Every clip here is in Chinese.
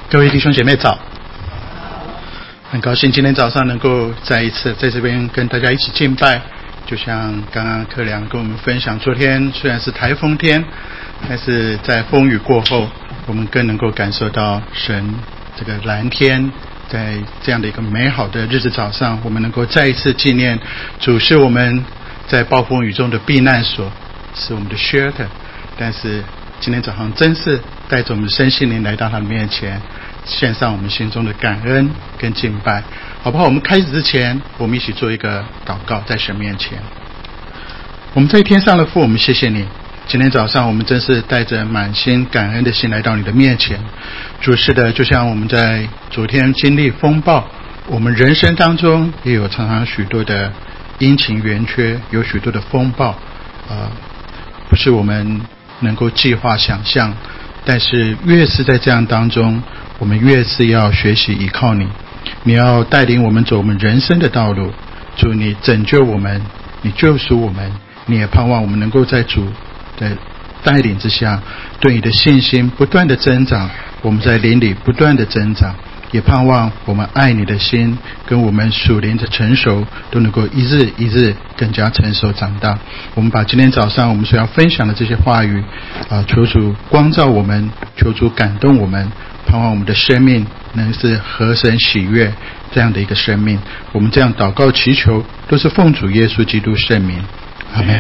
各位弟兄姐妹早，很高兴今天早上能够再一次在这边跟大家一起敬拜。就像刚刚克良跟我们分享，昨天虽然是台风天，但是在风雨过后，我们更能够感受到神这个蓝天。在这样的一个美好的日子早上，我们能够再一次纪念主是我们在暴风雨中的避难所，是我们的 shelter。但是今天早上真是带着我们身心灵来到他的面前，献上我们心中的感恩跟敬拜，好不好？我们开始之前，我们一起做一个祷告，在神面前。我们在天上的父，我们谢谢你，今天早上我们真是带着满心感恩的心来到你的面前。主，是的，就像我们在昨天经历风暴，我们人生当中也有常常许多的阴晴圆缺，有许多的风暴，不是我们能够计划想象，但是越是在这样当中，我们越是要学习依靠你。你要带领我们走我们人生的道路，主，你拯救我们，你救赎我们，你也盼望我们能够在主的带领之下，对你的信心不断的增长，我们在灵里不断的增长，也盼望我们爱你的心跟我们属灵的成熟都能够一日一日更加成熟长大。我们把今天早上我们所要分享的这些话语求主光照我们，求主感动我们，盼望我们的生命能是合神喜悦这样的一个生命。我们这样祷告祈求都是奉主耶稣基督圣名，阿们。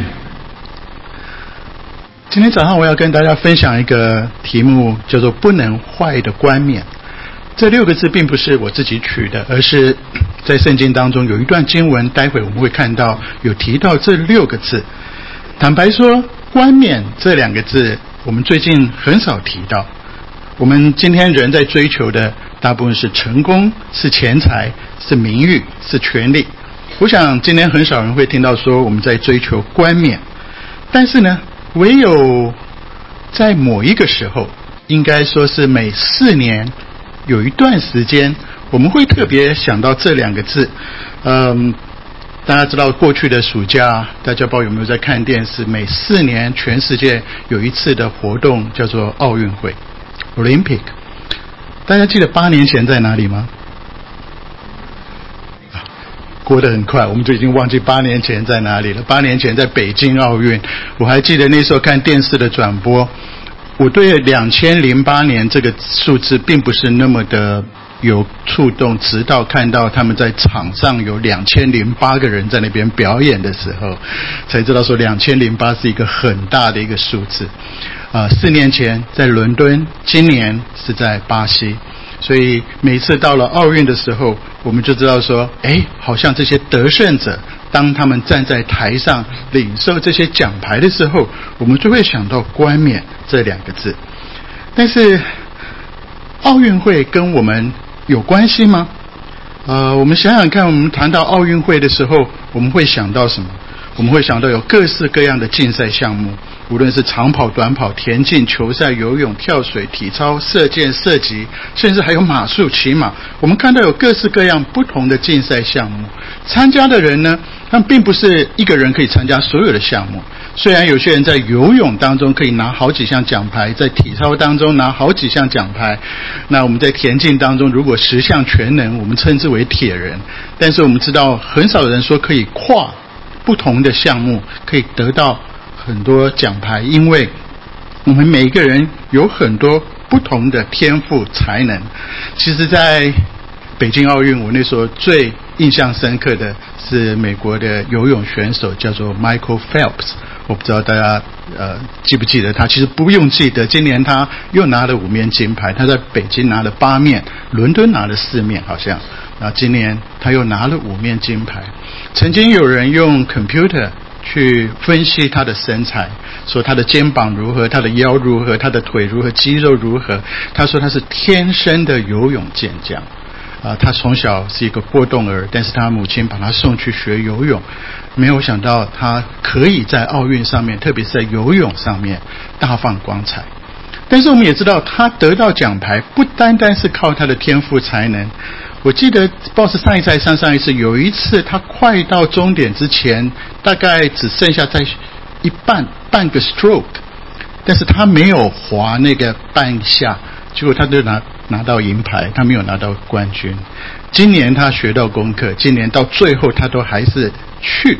今天早上我要跟大家分享一个题目，叫做不能坏的冠冕。这6个字并不是我自己取的，而是在圣经当中有一段经文，待会我们会看到有提到这6个字。坦白说，冠冕这2个字我们最近很少提到。我们今天人在追求的大部分是成功，是钱财，是名誉，是权力。我想今天很少人会听到说我们在追求冠冕。但是呢，唯有在某一个时候，应该说是每4年有一段时间，我们会特别想到这2个字。大家知道过去的暑假，大家不知道有没有在看电视，每4年全世界有一次的活动叫做奥运会 Olympic。 大家记得8年前在哪里吗？过得很快，我们就已经忘记8年前在哪里了。8年前在北京奥运，我还记得那时候看电视的转播，我对2008年这个数字并不是那么的有触动，直到看到他们在场上有2008个人在那边表演的时候，才知道说2008是一个很大的一个数字。4年前在伦敦，今年是在巴西。所以每次到了奥运的时候，我们就知道说，好像这些得胜者，当他们站在台上领受这些奖牌的时候，我们就会想到冠冕这2个字。但是奥运会跟我们有关系吗？我们想想看，我们谈到奥运会的时候，我们会想到什么？我们会想到有各式各样的竞赛项目，无论是长跑、短跑、田径、球赛、游泳、跳水、体操、射箭、射击，甚至还有马术、骑马。我们看到有各式各样不同的竞赛项目，参加的人呢，他们并不是一个人可以参加所有的项目。虽然有些人在游泳当中可以拿好几项奖牌，在体操当中拿好几项奖牌，那我们在田径当中如果10项全能，我们称之为铁人。但是我们知道很少人说可以跨不同的项目可以得到很多奖牌，因为我们每一个人有很多不同的天赋才能。其实在北京奥运，我那时候最印象深刻的是美国的游泳选手叫做 Michael Phelps。 我不知道大家记不记得他，其实不用记得，今年他又拿了5面金牌，他在北京拿了8面，伦敦拿了4面好像，今年他又拿了5面金牌。曾经有人用 computer 去分析他的身材，说他的肩膀如何，他的腰如何，他的腿如何，肌肉如何。他说他是天生的游泳健将。他从小是一个过动儿，但是他母亲把他送去学游泳，没有想到他可以在奥运上面，特别是在游泳上面大放光彩。但是我们也知道，他得到奖牌不单单是靠他的天赋才能。我记得不知道是上一次还是上一次，有一次他快到终点之前，大概只剩下在半个 stroke， 但是他没有滑那个半下，结果他就拿到银牌，他没有拿到冠军。今年他学到功课，今年到最后他都还是去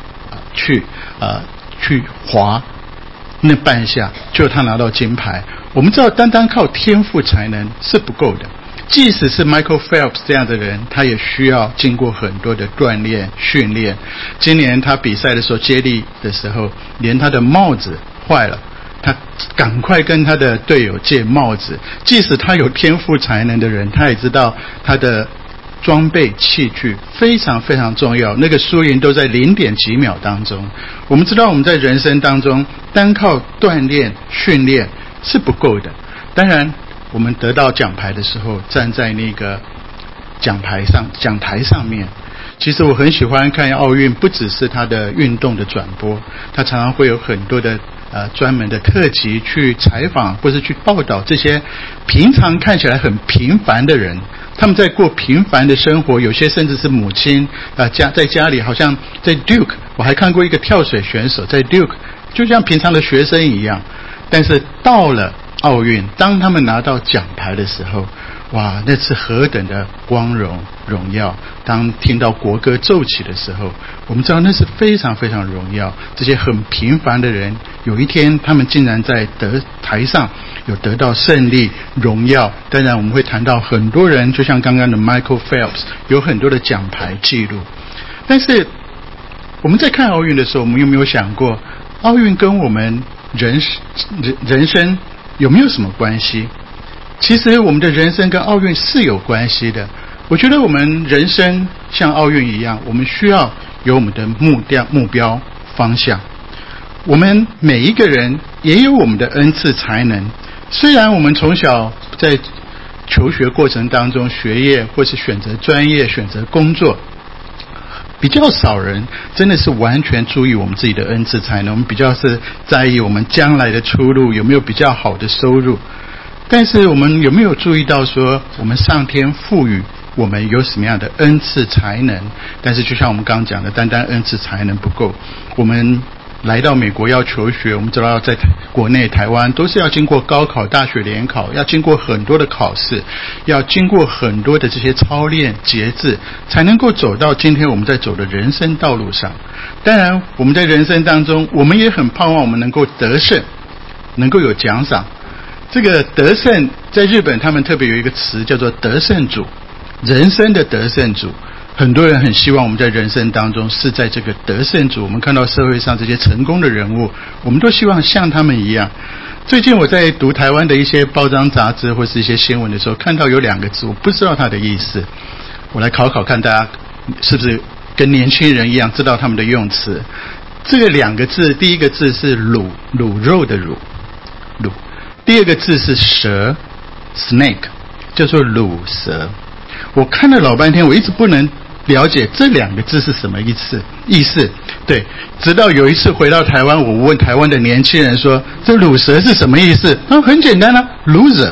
滑那半下，就他拿到金牌。我们知道单单靠天赋才能是不够的，即使是 Michael Phelps 这样的人，他也需要经过很多的锻炼训练。今年他比赛的时候接力的时候，连他的帽子坏了，他赶快跟他的队友借帽子。即使他有天赋才能的人，他也知道他的装备器具非常非常重要，那个输赢都在0点几秒当中。我们知道我们在人生当中单靠锻炼训练是不够的。当然我们得到奖牌的时候，站在那个讲台上面，其实我很喜欢看奥运，不只是它的运动的转播，它常常会有很多的专门的特辑去采访或是去报道这些平常看起来很平凡的人，他们在过平凡的生活，有些甚至是母亲在家里，好像在 Duke， 我还看过一个跳水选手在 Duke， 就像平常的学生一样，但是到了奥运，当他们拿到奖牌的时候，哇，那是何等的光荣荣耀。当听到国歌奏起的时候，我们知道那是非常非常荣耀。这些很平凡的人，有一天他们竟然在台上有得到胜利荣耀。当然我们会谈到很多人，就像刚刚的 Michael Phelps 有很多的奖牌记录。但是我们在看奥运的时候，我们有没有想过奥运跟我们人生有没有什么关系？其实我们的人生跟奥运是有关系的。我觉得我们人生像奥运一样，我们需要有我们的目标方向。我们每一个人也有我们的恩赐才能，虽然我们从小在求学过程当中，学业或是选择专业选择工作，比较少人真的是完全注意我们自己的恩赐才能，我们比较是在意我们将来的出路有没有比较好的收入。但是我们有没有注意到说，我们上天赋予我们有什么样的恩赐才能？但是就像我们刚刚讲的，单单恩赐才能不够。我们来到美国要求学，我们知道在国内台湾都是要经过高考、大学联考，要经过很多的考试，要经过很多的这些操练节制，才能够走到今天我们在走的人生道路上。当然我们在人生当中，我们也很盼望我们能够得胜，能够有奖赏。这个得胜在日本他们特别有一个词叫做得胜主，人生的得胜主。很多人很希望我们在人生当中是在这个得胜主。我们看到社会上这些成功的人物，我们都希望像他们一样。最近我在读台湾的一些报章杂志或是一些新闻的时候，看到有2个字，我不知道它的意思，我来考看大家是不是跟年轻人一样知道他们的用词。这个2个字，第一个字是卤肉的卤，第二个字是蛇 snake， 叫做卤蛇。我看了老半天，我一直不能了解这2个字是什么意思。对，直到有一次回到台湾，我问台湾的年轻人说，这卤蛇是什么意思？很简单啊， loser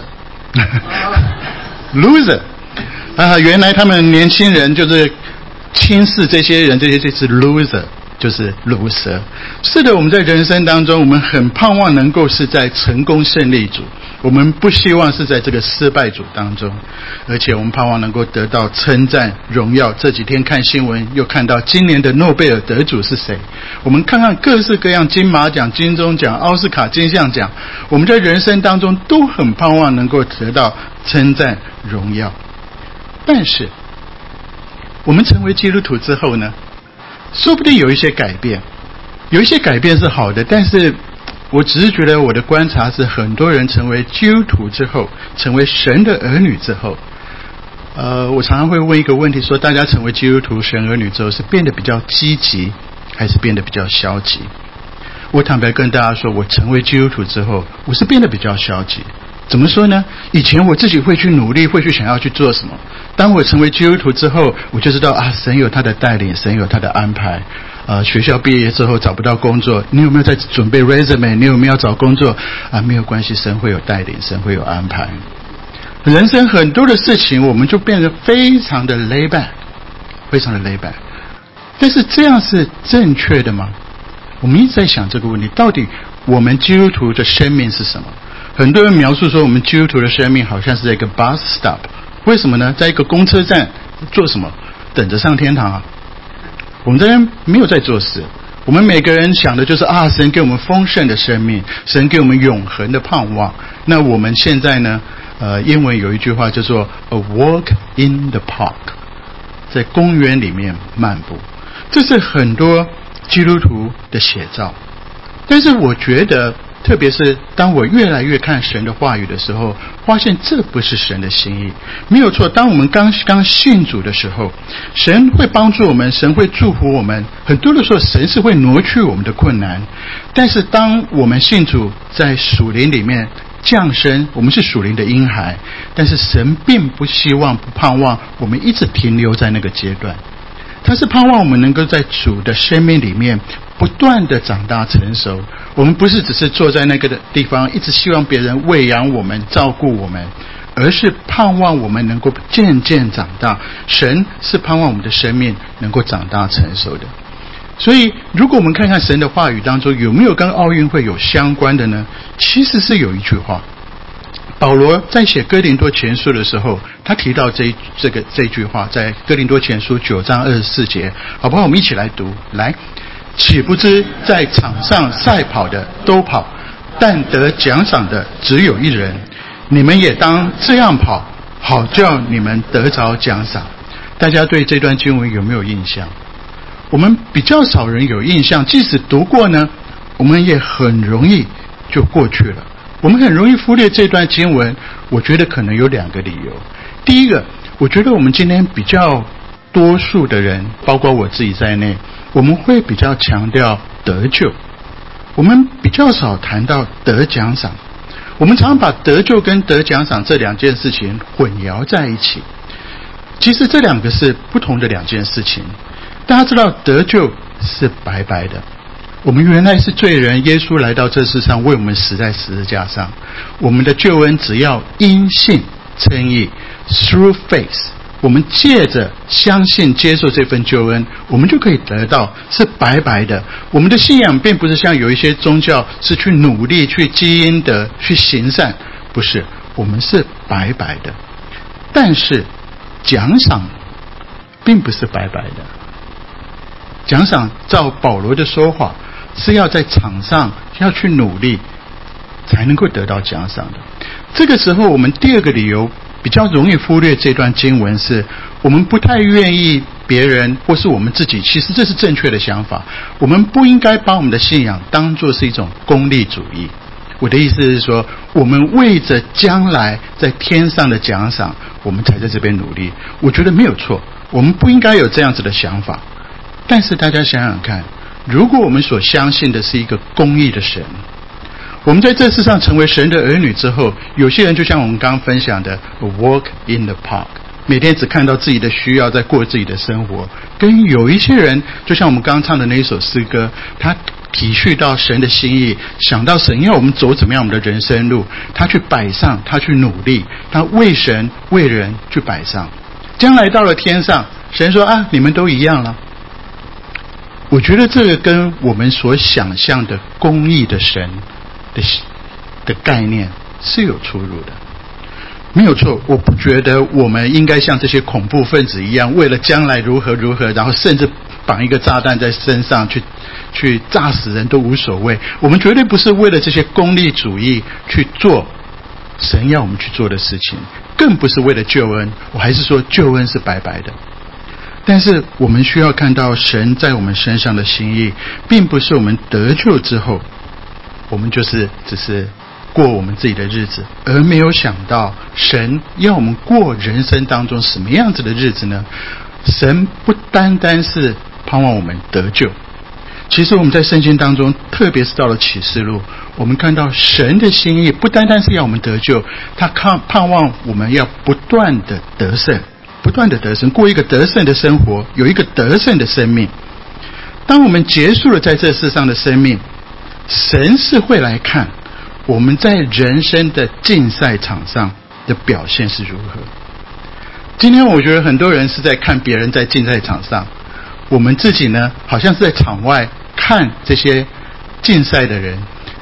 原来他们年轻人就是轻视这些人，这是 loser，就是卤蛇。是的，我们在人生当中，我们很盼望能够是在成功胜利组，我们不希望是在这个失败组当中，而且我们盼望能够得到称赞荣耀。这几天看新闻又看到今年的诺贝尔得主是谁，我们看看各式各样金马奖、金钟奖、奥斯卡金像奖，我们在人生当中都很盼望能够得到称赞荣耀。但是我们成为基督徒之后呢，说不定有一些改变，有一些改变是好的，但是我只是觉得我的观察是，很多人成为基督徒之后，成为神的儿女之后，我常常会问一个问题，说大家成为基督徒、神儿女之后，是变得比较积极，还是变得比较消极？我坦白跟大家说，我成为基督徒之后，我是变得比较消极。怎么说呢？以前我自己会去努力，会去想要去做什么。当我成为基督徒之后，我就知道神有他的带领，神有他的安排。学校毕业之后找不到工作，你有没有在准备 resume？ 你有没有要找工作？没有关系，神会有带领，神会有安排。人生很多的事情，我们就变得非常的 lay back， 非常的 lay back。但是这样是正确的吗？我们一直在想这个问题，到底我们基督徒的生命是什么？ 很多人描述说，我们基督徒的生命好像是在一个 bus stop， 为什么呢？在一个公车站做什么？等着上天堂啊！我们这边没有在做事，我们每个人想的就是神给我们丰盛的生命，神给我们永恒的盼望。那我们现在呢？英文有一句话叫做 "A walk in the park"， 在公园里面漫步，这是很多基督徒的写照。但是我觉得，特别是当我越来越看神的话语的时候，发现这不是神的心意。没有错，当我们刚信主的时候，神会帮助我们，神会祝福我们。很多的时候，神是会挪去我们的困难。但是当我们信主，在属灵里面降生，我们是属灵的婴孩，但是神并不希望、不盼望我们一直停留在那个阶段。他是盼望我们能够在主的生命里面不断的长大成熟。我们不是只是坐在那个地方一直希望别人喂养我们照顾我们，而是盼望我们能够渐渐长大。神是盼望我们的生命能够长大成熟的。所以如果我们看看神的话语当中有没有跟奥运会有相关的呢？其实是有一句话，保罗在写哥林多前书的时候，他提到这句话，在哥林多前书9章24节，好不好？我们一起来读。来，岂不知在场上赛跑的都跑，但得奖赏的只有一人。你们也当这样跑，好叫你们得着奖赏。大家对这段经文有没有印象？我们比较少人有印象，即使读过呢，我们也很容易就过去了。我们很容易忽略这段经文，我觉得可能有2个理由。第一个，我觉得我们今天比较多数的人，包括我自己在内，我们会比较强调得救，我们比较少谈到得奖赏。我们常把得救跟得奖赏这2件事情混淆在一起，其实这2个是不同的2件事情。大家知道得救是白白的，我们原来是罪人，耶稣来到这世上为我们死在十字架上，我们的救恩只要因信称义 through faith， 我们借着相信接受这份救恩，我们就可以得到，是白白的。我们的信仰并不是像有一些宗教是去努力去积阴德去行善，不是，我们是白白的。但是奖赏并不是白白的，奖赏照保罗的说法是要在场上要去努力才能够得到奖赏的。这个时候我们第2个理由比较容易忽略这段经文，是我们不太愿意别人或是我们自己，其实这是正确的想法，我们不应该把我们的信仰当作是一种功利主义。我的意思是说，我们为着将来在天上的奖赏，我们才在这边努力。我觉得没有错，我们不应该有这样子的想法。但是大家想想看，如果我们所相信的是一个公义的神，我们在这世上成为神的儿女之后，有些人就像我们刚刚分享的 walk in the park， 每天只看到自己的需要，在过自己的生活。跟有一些人就像我们刚刚唱的那一首诗歌，他体恤到神的心意，想到神要我们走怎么样我们的人生路，他去摆上，他去努力，他为神为人去摆上。将来到了天上，神说你们都一样了。我觉得这个跟我们所想象的公义的神的概念是有出入的。没有错，我不觉得我们应该像这些恐怖分子一样，为了将来如何如何，然后甚至绑一个炸弹在身上去炸死人都无所谓。我们绝对不是为了这些功利主义去做神要我们去做的事情，更不是为了救恩。我还是说救恩是白白的。但是我们需要看到神在我们身上的心意，并不是我们得救之后我们只是过我们自己的日子，而没有想到神要我们过人生当中什么样子的日子呢？神不单单是盼望我们得救，其实我们在圣经当中，特别是到了启示录，我们看到神的心意不单单是要我们得救，他盼望我们要不断的得胜，不断的得胜，过一个得胜的生活，有一个得胜的生命。当我们结束了在这世上的生命，神是会来看我们在人生的竞赛场上的表现是如何。今天我觉得很多人是在看别人在竞赛场上，我们自己呢好像是在场外看这些竞赛的人，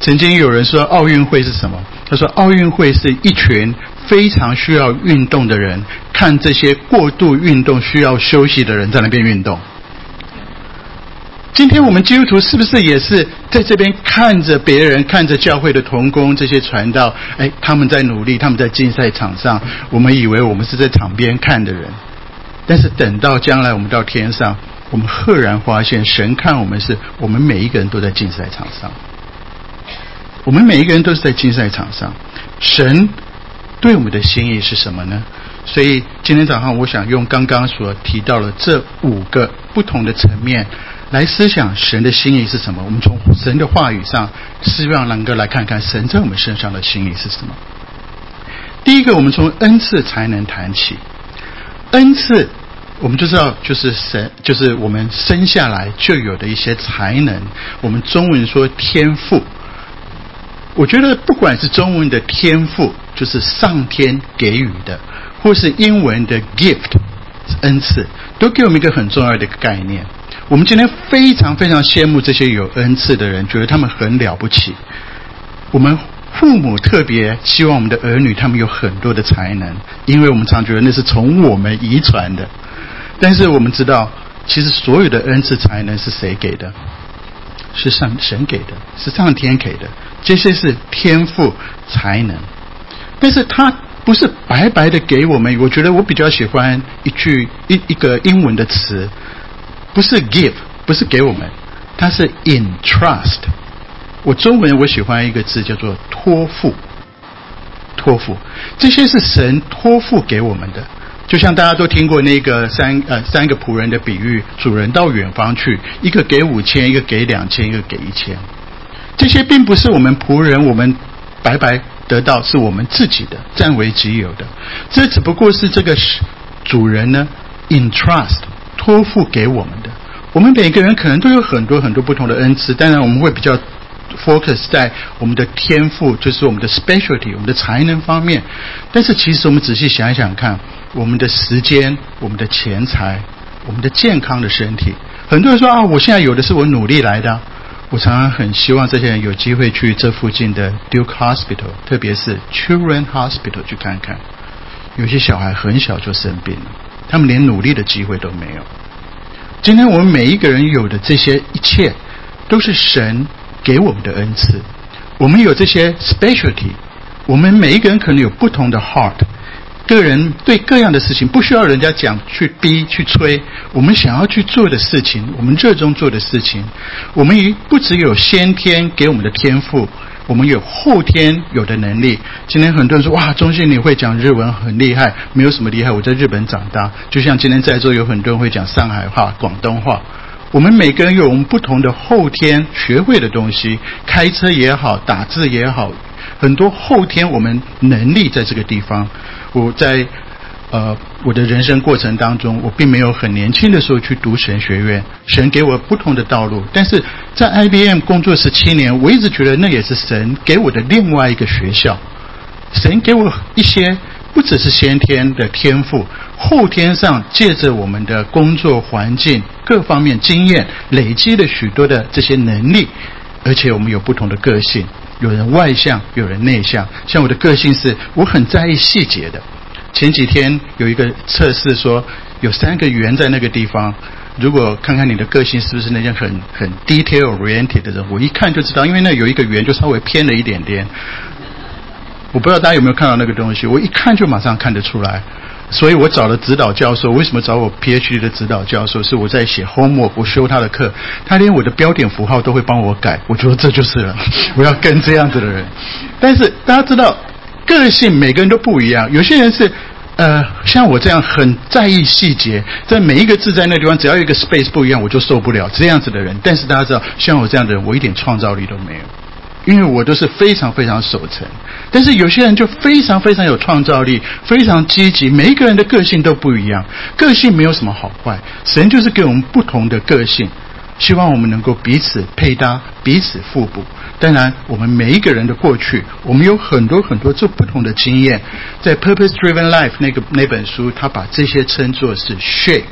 曾经有人说奥运会是什么？他说奥运会是一群非常需要运动的人看这些过度运动需要休息的人在那边运动。今天我们基督徒是不是也是在这边看着别人，看着教会的同工这些传道，他们在努力，他们在竞赛场上，我们以为我们是在场边看的人，但是等到将来我们到天上，我们赫然发现神看我们是我们每一个人都在竞赛场上，我们每一个人都是在竞赛场上。神对我们的心意是什么呢？所以今天早上我想用刚刚所提到的这5个不同的层面来思想神的心意是什么。我们从神的话语上希望能够来看看神在我们身上的心意是什么。第一个，我们从恩赐才能谈起。恩赐我们就知道就是神，就是我们生下来就有的一些才能，我们中文说天赋。我觉得不管是中文的天赋，就是上天给予的，或是英文的 gift 恩赐，都给我们一个很重要的一个概念。我们今天非常非常羡慕这些有恩赐的人，觉得他们很了不起。我们父母特别希望我们的儿女他们有很多的才能，因为我们常觉得那是从我们遗传的。但是我们知道，其实所有的恩赐才能是谁给的？是神给的，是上天给的，这些是天赋才能。但是他不是白白的给我们。我觉得我比较喜欢一个英文的词，不是 give， 不是给我们，它是 entrust。我中文我喜欢一个字叫做托付。托付，这些是神托付给我们的。就像大家都听过那个三个仆人的比喻，主人到远方去，一个给5000，一个给2000，一个给1000。这些并不是我们仆人我们白白得到，是我们自己的，占为己有的。这只不过是这个主人呢 entrust 托付给我们的。我们每个人可能都有很多很多不同的恩赐，当然我们会比较 focus 在我们的天赋，就是我们的 specialty， 我们的才能方面。但是其实我们仔细想一想看，我们的时间，我们的钱财，我们的健康的身体，很多人说我现在有的是我努力来的。我常常很希望这些人有机会去这附近的 Duke Hospital， 特别是 Children Hospital 去看看。有些小孩很小就生病了，他们连努力的机会都没有。今天我们每一个人有的这些一切，都是神给我们的恩赐。我们有这些 specialty， 我们每一个人可能有不同的 heart， 个人对各样的事情不需要人家讲去逼去催，我们想要去做的事情，我们热衷做的事情，我们不只有先天给我们的天赋，我们有后天有的能力。今天很多人说钟信你会讲日文很厉害，没有什么厉害，我在日本长大。就像今天在座有很多人会讲上海话广东话。我们每个人有我们不同的后天学会的东西，开车也好，打字也好，很多后天我们能力在这个地方。我在我的人生过程当中，我并没有很年轻的时候去读神学院，神给我不同的道路。但是在 IBM 工作17年，我一直觉得那也是神给我的另外一个学校。神给我一些不只是先天的天赋，后天上借着我们的工作环境各方面经验累积了许多的这些能力，而且我们有不同的个性，有人外向，有人内向。像我的个性是我很在意细节的。前几天有一个测试说有3个圆在那个地方，如果看看你的个性是不是那件很 detail oriented 的人，我一看就知道，因为那有一个圆就稍微偏了一点点。我不知道大家有没有看到那个东西，我一看就马上看得出来。所以我找了指导教授，为什么找我 PhD 的指导教授？是我在写 homework， 我修他的课，他连我的标点符号都会帮我改，我觉得这就是了，我要跟这样子的人。但是大家知道个性每个人都不一样，有些人是像我这样很在意细节，在每一个字在那地方只要有一个 space 不一样我就受不了这样子的人。但是大家知道像我这样的人，我一点创造力都没有，因为我都是非常非常守成。但是有些人就非常非常有创造力，非常积极，每一个人的个性都不一样，个性没有什么好坏，神就是给我们不同的个性，希望我们能够彼此配搭，彼此互补。当然我们每一个人的过去，我们有很多很多这不同的经验。在 Purpose Driven Life 那本书，他把这些称作是 shape，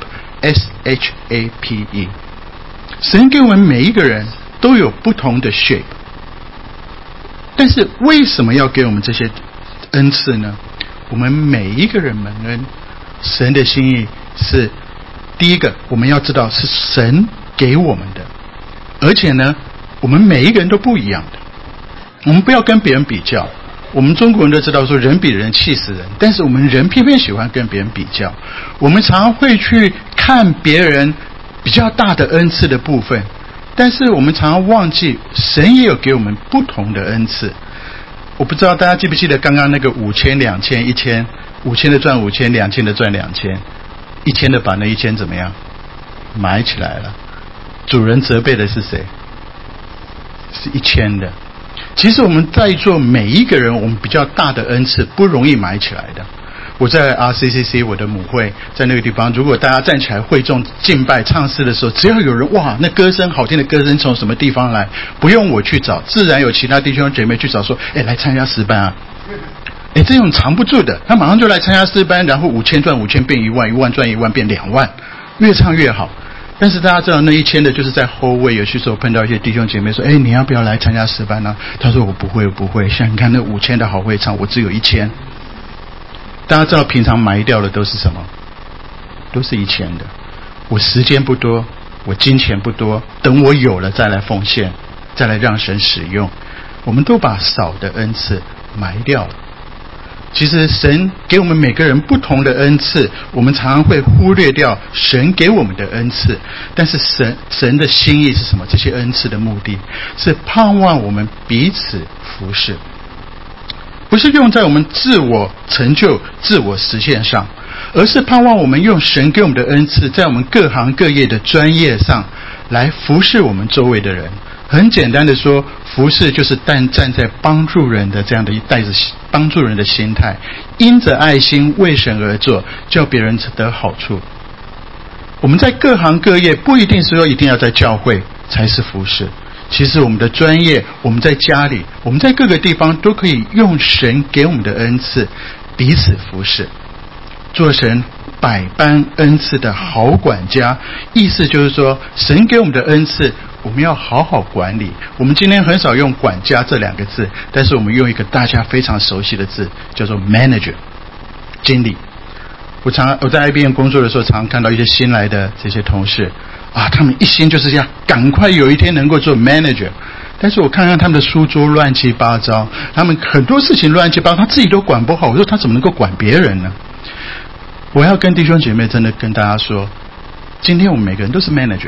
SHAPE。 神给我们每一个人都有不同的 shape。 但是为什么要给我们这些恩赐呢？我们每一个人蒙恩，神的心意是第一个，我们要知道是神给我们的，而且呢，我们每一个人都不一样的。我们不要跟别人比较。我们中国人都知道说人比人气死人，但是我们人偏偏喜欢跟别人比较。我们常常会去看别人比较大的恩赐的部分，但是我们常常忘记神也有给我们不同的恩赐。我不知道大家记不记得刚刚那个5000、2000、1000，5000的赚5000，2000的赚2000，1000的把那1000怎么样买起来了？主人责备的是谁？是1000的。其实我们在座每一个人，我们比较大的恩赐不容易买起来的。我在 RCCC 我的母会在那个地方，如果大家站起来会众敬拜唱诗的时候，只要有人哇，那歌声好听的歌声从什么地方来，不用我去找，自然有其他弟兄姐妹去找说，来参加诗班啊。这种藏不住的，他马上就来参加诗班，然后5000赚5000变1万，1万赚1万变2万，越唱越好。但是大家知道那1000的就是在后位，有些时候碰到一些弟兄姐妹说，你要不要来参加诗班呢？他说我不会，像你看那5000的好会唱，我只有1000。大家知道平常埋掉的都是什么？都是1000的。我时间不多，我金钱不多，等我有了再来奉献，再来让神使用。我们都把少的恩赐埋掉了。其实神给我们每个人不同的恩赐，我们常常会忽略掉神给我们的恩赐。但是神的心意是什么？这些恩赐的目的是盼望我们彼此服侍，不是用在我们自我成就、自我实现上，而是盼望我们用神给我们的恩赐，在我们各行各业的专业上来服侍我们周围的人。很简单的说，服侍就是站在帮助人的这样的带着帮助人的心态，因着爱心为神而做，叫别人得好处。我们在各行各业不一定说一定要在教会才是服侍，其实我们的专业，我们在家里，我们在各个地方都可以用神给我们的恩赐彼此服侍，做神百般恩赐的好管家。意思就是说，神给我们的恩赐我们要好好管理。我们今天很少用管家这2个字，但是我们用一个大家非常熟悉的字，叫做 manager， 经理。我在 IBM 工作的时候，常常看到一些新来的这些同事他们一心就是要赶快有一天能够做 manager， 但是我看看他们的书桌乱七八糟，他们很多事情乱七八糟，他自己都管不好，我说他怎么能够管别人呢？我要跟弟兄姐妹真的跟大家说，今天我们每个人都是 manager。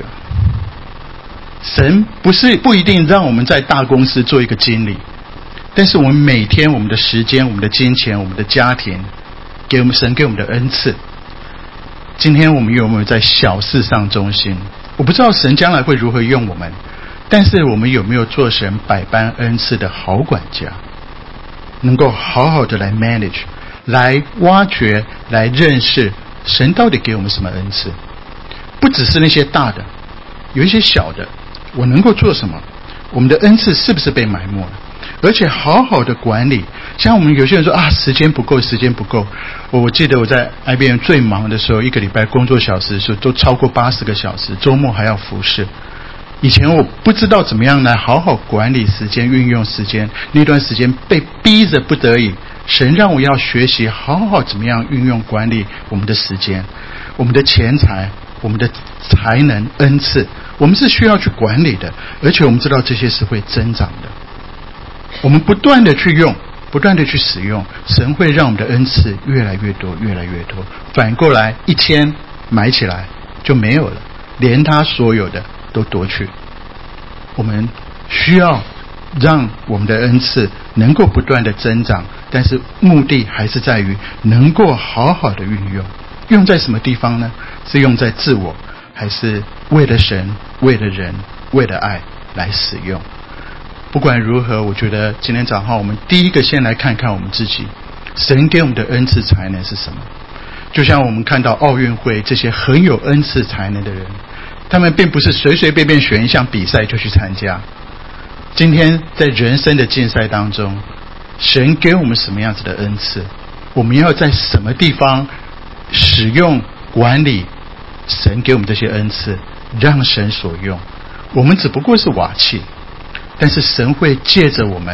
神不一定让我们在大公司做一个经理，但是我们每天我们的时间、我们的金钱、我们的家庭，神给我们的恩赐，今天我们有没有在小事上忠心？我不知道神将来会如何用我们，但是我们有没有做神百般恩赐的好管家，能够好好的来 manage， 来挖掘，来认识神到底给我们什么恩赐。不只是那些大的，有一些小的，我能够做什么？我们的恩赐是不是被埋没了？而且好好的管理。像我们有些人说时间不够。我记得我在 IBM 最忙的时候，一个礼拜工作小时的时候都超过80个小时，周末还要服侍。以前我不知道怎么样来好好管理时间、运用时间，那段时间被逼着不得已，神让我要学习好好怎么样运用管理我们的时间、我们的钱财、我们的才能、恩赐，我们是需要去管理的，而且我们知道这些是会增长的。我们不断的去用，不断的去使用，神会让我们的恩赐越来越多，越来越多。反过来1000买起来就没有了，连他所有的都夺去。我们需要让我们的恩赐能够不断的增长，但是目的还是在于能够好好的运用。用在什么地方呢？是用在自我，还是为了神、为了人、为了爱来使用？不管如何，我觉得今天早上我们第一个先来看看我们自己，神给我们的恩赐才能是什么。就像我们看到奥运会这些很有恩赐才能的人，他们并不是随随便便选一项比赛就去参加。今天在人生的竞赛当中，神给我们什么样子的恩赐，我们要在什么地方使用管理神给我们这些恩赐，让神所用。我们只不过是瓦器，但是神会借着我们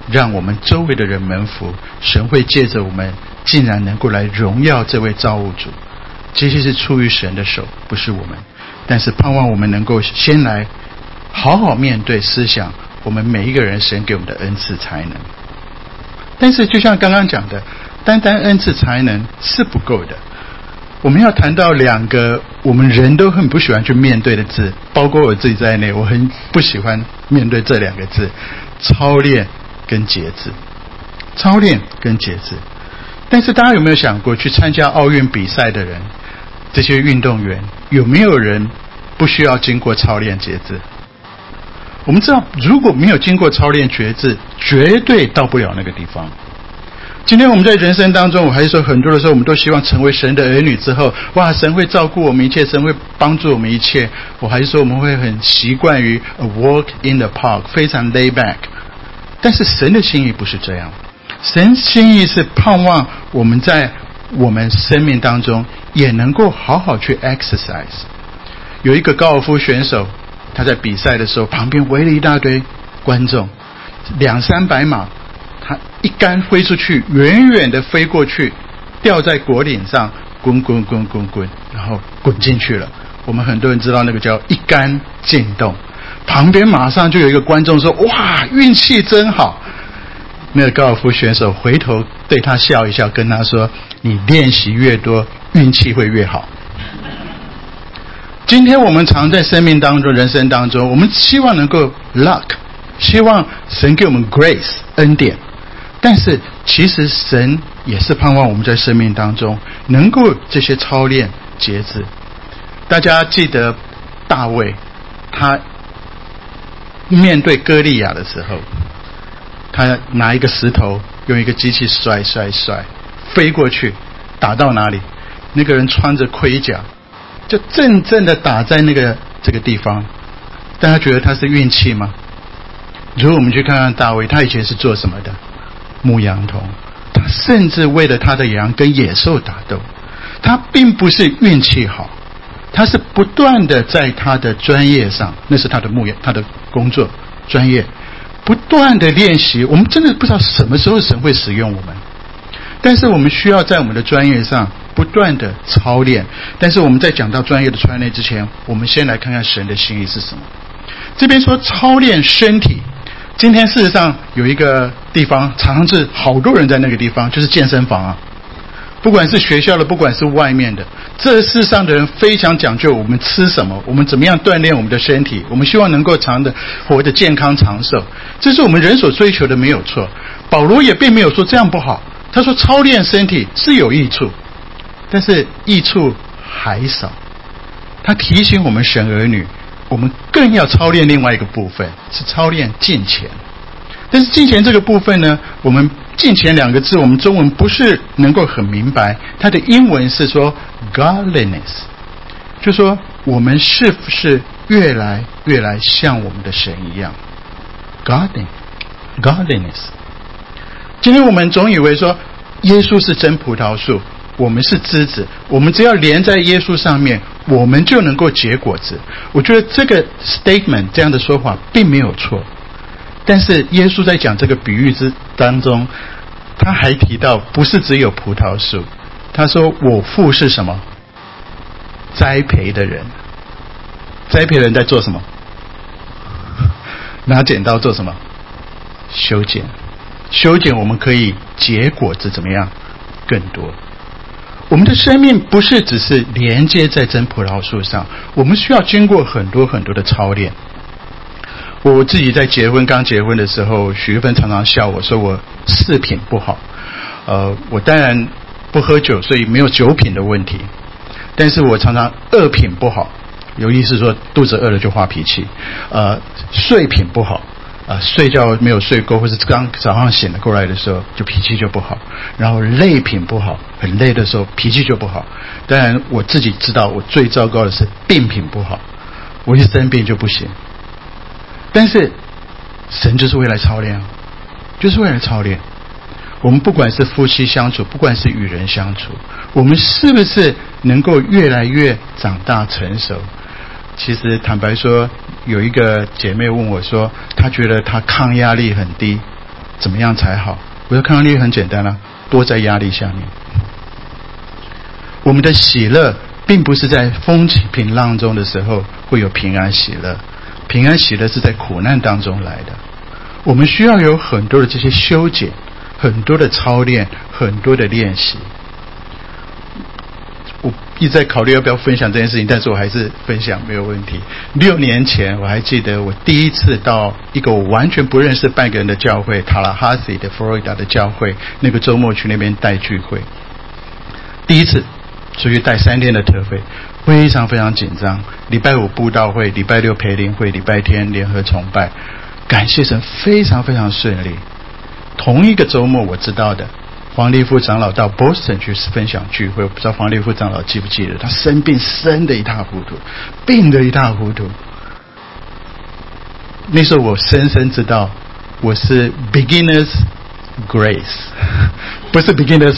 让我们周围的人蒙福，神会借着我们竟然能够来荣耀这位造物主。这些是出于神的手，不是我们。但是盼望我们能够先来好好面对思想我们每一个人神给我们的恩赐才能。但是就像刚刚讲的，单单恩赐才能是不够的。我们要谈到两个我们人都很不喜欢去面对的字，包括我自己在内，我很不喜欢面对这两个字：操练跟节制。操练跟节制。但是大家有没有想过，去参加奥运比赛的人，这些运动员，有没有人不需要经过操练节制？我们知道，如果没有经过操练节制，绝对到不了那个地方。今天我们在人生当中，我还是说很多的时候，我们都希望成为神的儿女之后，哇，神会照顾我们一切，神会帮助我们一切。我还是说我们会很习惯于 a walk in the park， 非常 lay back。但是神的心意不是这样，神心意是盼望我们在我们生命当中也能够好好去 exercise。有一个高尔夫选手，他在比赛的时候，旁边围了一大堆观众，200-300码。他一杆挥出去，远远的飞过去，掉在果岭上，滚，然后滚进去了。我们很多人知道那个叫一杆进洞。旁边马上就有一个观众说：“哇，运气真好！”那个高尔夫选手回头对他笑一笑，跟他说：“你练习越多，运气会越好。”今天我们常在生命当中、人生当中，我们希望能够 luck， 希望神给我们 grace 恩典。但是其实神也是盼望我们在生命当中能够这些操练节制。大家记得大卫，他面对歌利亚的时候，他拿一个石头，用一个机器甩，飞过去，打到哪里？那个人穿着盔甲，就正正的打在这个地方。大家觉得他是运气吗？如果我们去看看大卫，他以前是做什么的？牧羊童。他甚至为了他的羊跟野兽打斗。他并不是运气好，他是不断的在他的专业上，那是他的他的工作专业，不断的练习。我们真的不知道什么时候神会使用我们，但是我们需要在我们的专业上不断的操练。但是我们在讲到专业的操练之前，我们先来看看神的心意是什么。这边说操练身体，今天事实上有一个地方常常是好多人在那个地方，就是健身房啊。不管是学校的，不管是外面的，这世上的人非常讲究我们吃什么，我们怎么样锻炼我们的身体，我们希望能够活得健康长寿，这是我们人所追求的，没有错。保罗也并没有说这样不好，他说操练身体是有益处，但是益处还少。他提醒我们神儿女，我们更要操练另外一个部分，是操练敬虔。但是敬虔这个部分呢，我们敬虔两个字，我们中文不是能够很明白，它的英文是说 godliness， 就说我们是不是越来像我们的神一样 godliness。 今天我们总以为说耶稣是真葡萄树，我们是枝子，我们只要连在耶稣上面，我们就能够结果子。我觉得这个 statement 这样的说法并没有错，但是耶稣在讲这个比喻当中，他还提到不是只有葡萄树，他说我父是什么？栽培的人。栽培的人在做什么？拿剪刀做什么？修剪。修剪我们可以结果子怎么样？更多。我们的生命不是只是连接在真葡萄树上，我们需要经过很多很多的操练。我自己在刚结婚的时候，许玉芬常常笑我说我4品不好。我当然不喝酒，所以没有酒品的问题，但是我常常2品不好，有意思说肚子饿了就发脾气。睡品不好，睡觉没有睡够，或是刚早上醒了过来的时候就脾气就不好。然后累品不好，很累的时候脾气就不好。当然我自己知道我最糟糕的是病品不好，我一生病就不行。但是神就是为了操练，就是为了操练。我们不管是夫妻相处，不管是与人相处，我们是不是能够越来越长大成熟？其实坦白说，有一个姐妹问我说，她觉得她抗压力很低。 怎么样才好？我的抗压力很简单啊，多在压力下面。我们的喜乐并不是在风起平浪中的时候会有平安喜乐，平安喜乐是在苦难当中来的。我们需要有很多的这些修剪，很多的操练，很多的练习。我一直在考虑要不要分享这件事情，但是我还是分享没有问题。6年前我还记得我第一次到一个我完全不认识半个人的教会，塔拉哈西的佛罗里达的教会，那个周末去那边带聚会，第一次出去带3天的特会，非常非常紧张。礼拜5布道会，礼拜6培灵会，礼拜天联合崇拜，感谢神非常非常顺利。同一个周末我知道的，黄立夫长老到 Boston 去分享聚会，我不知道黄立夫长老记不记得，他生病生得一塌糊涂，病得一塌糊涂。那时候我深深知道我是 beginner's grace， 不是 beginner's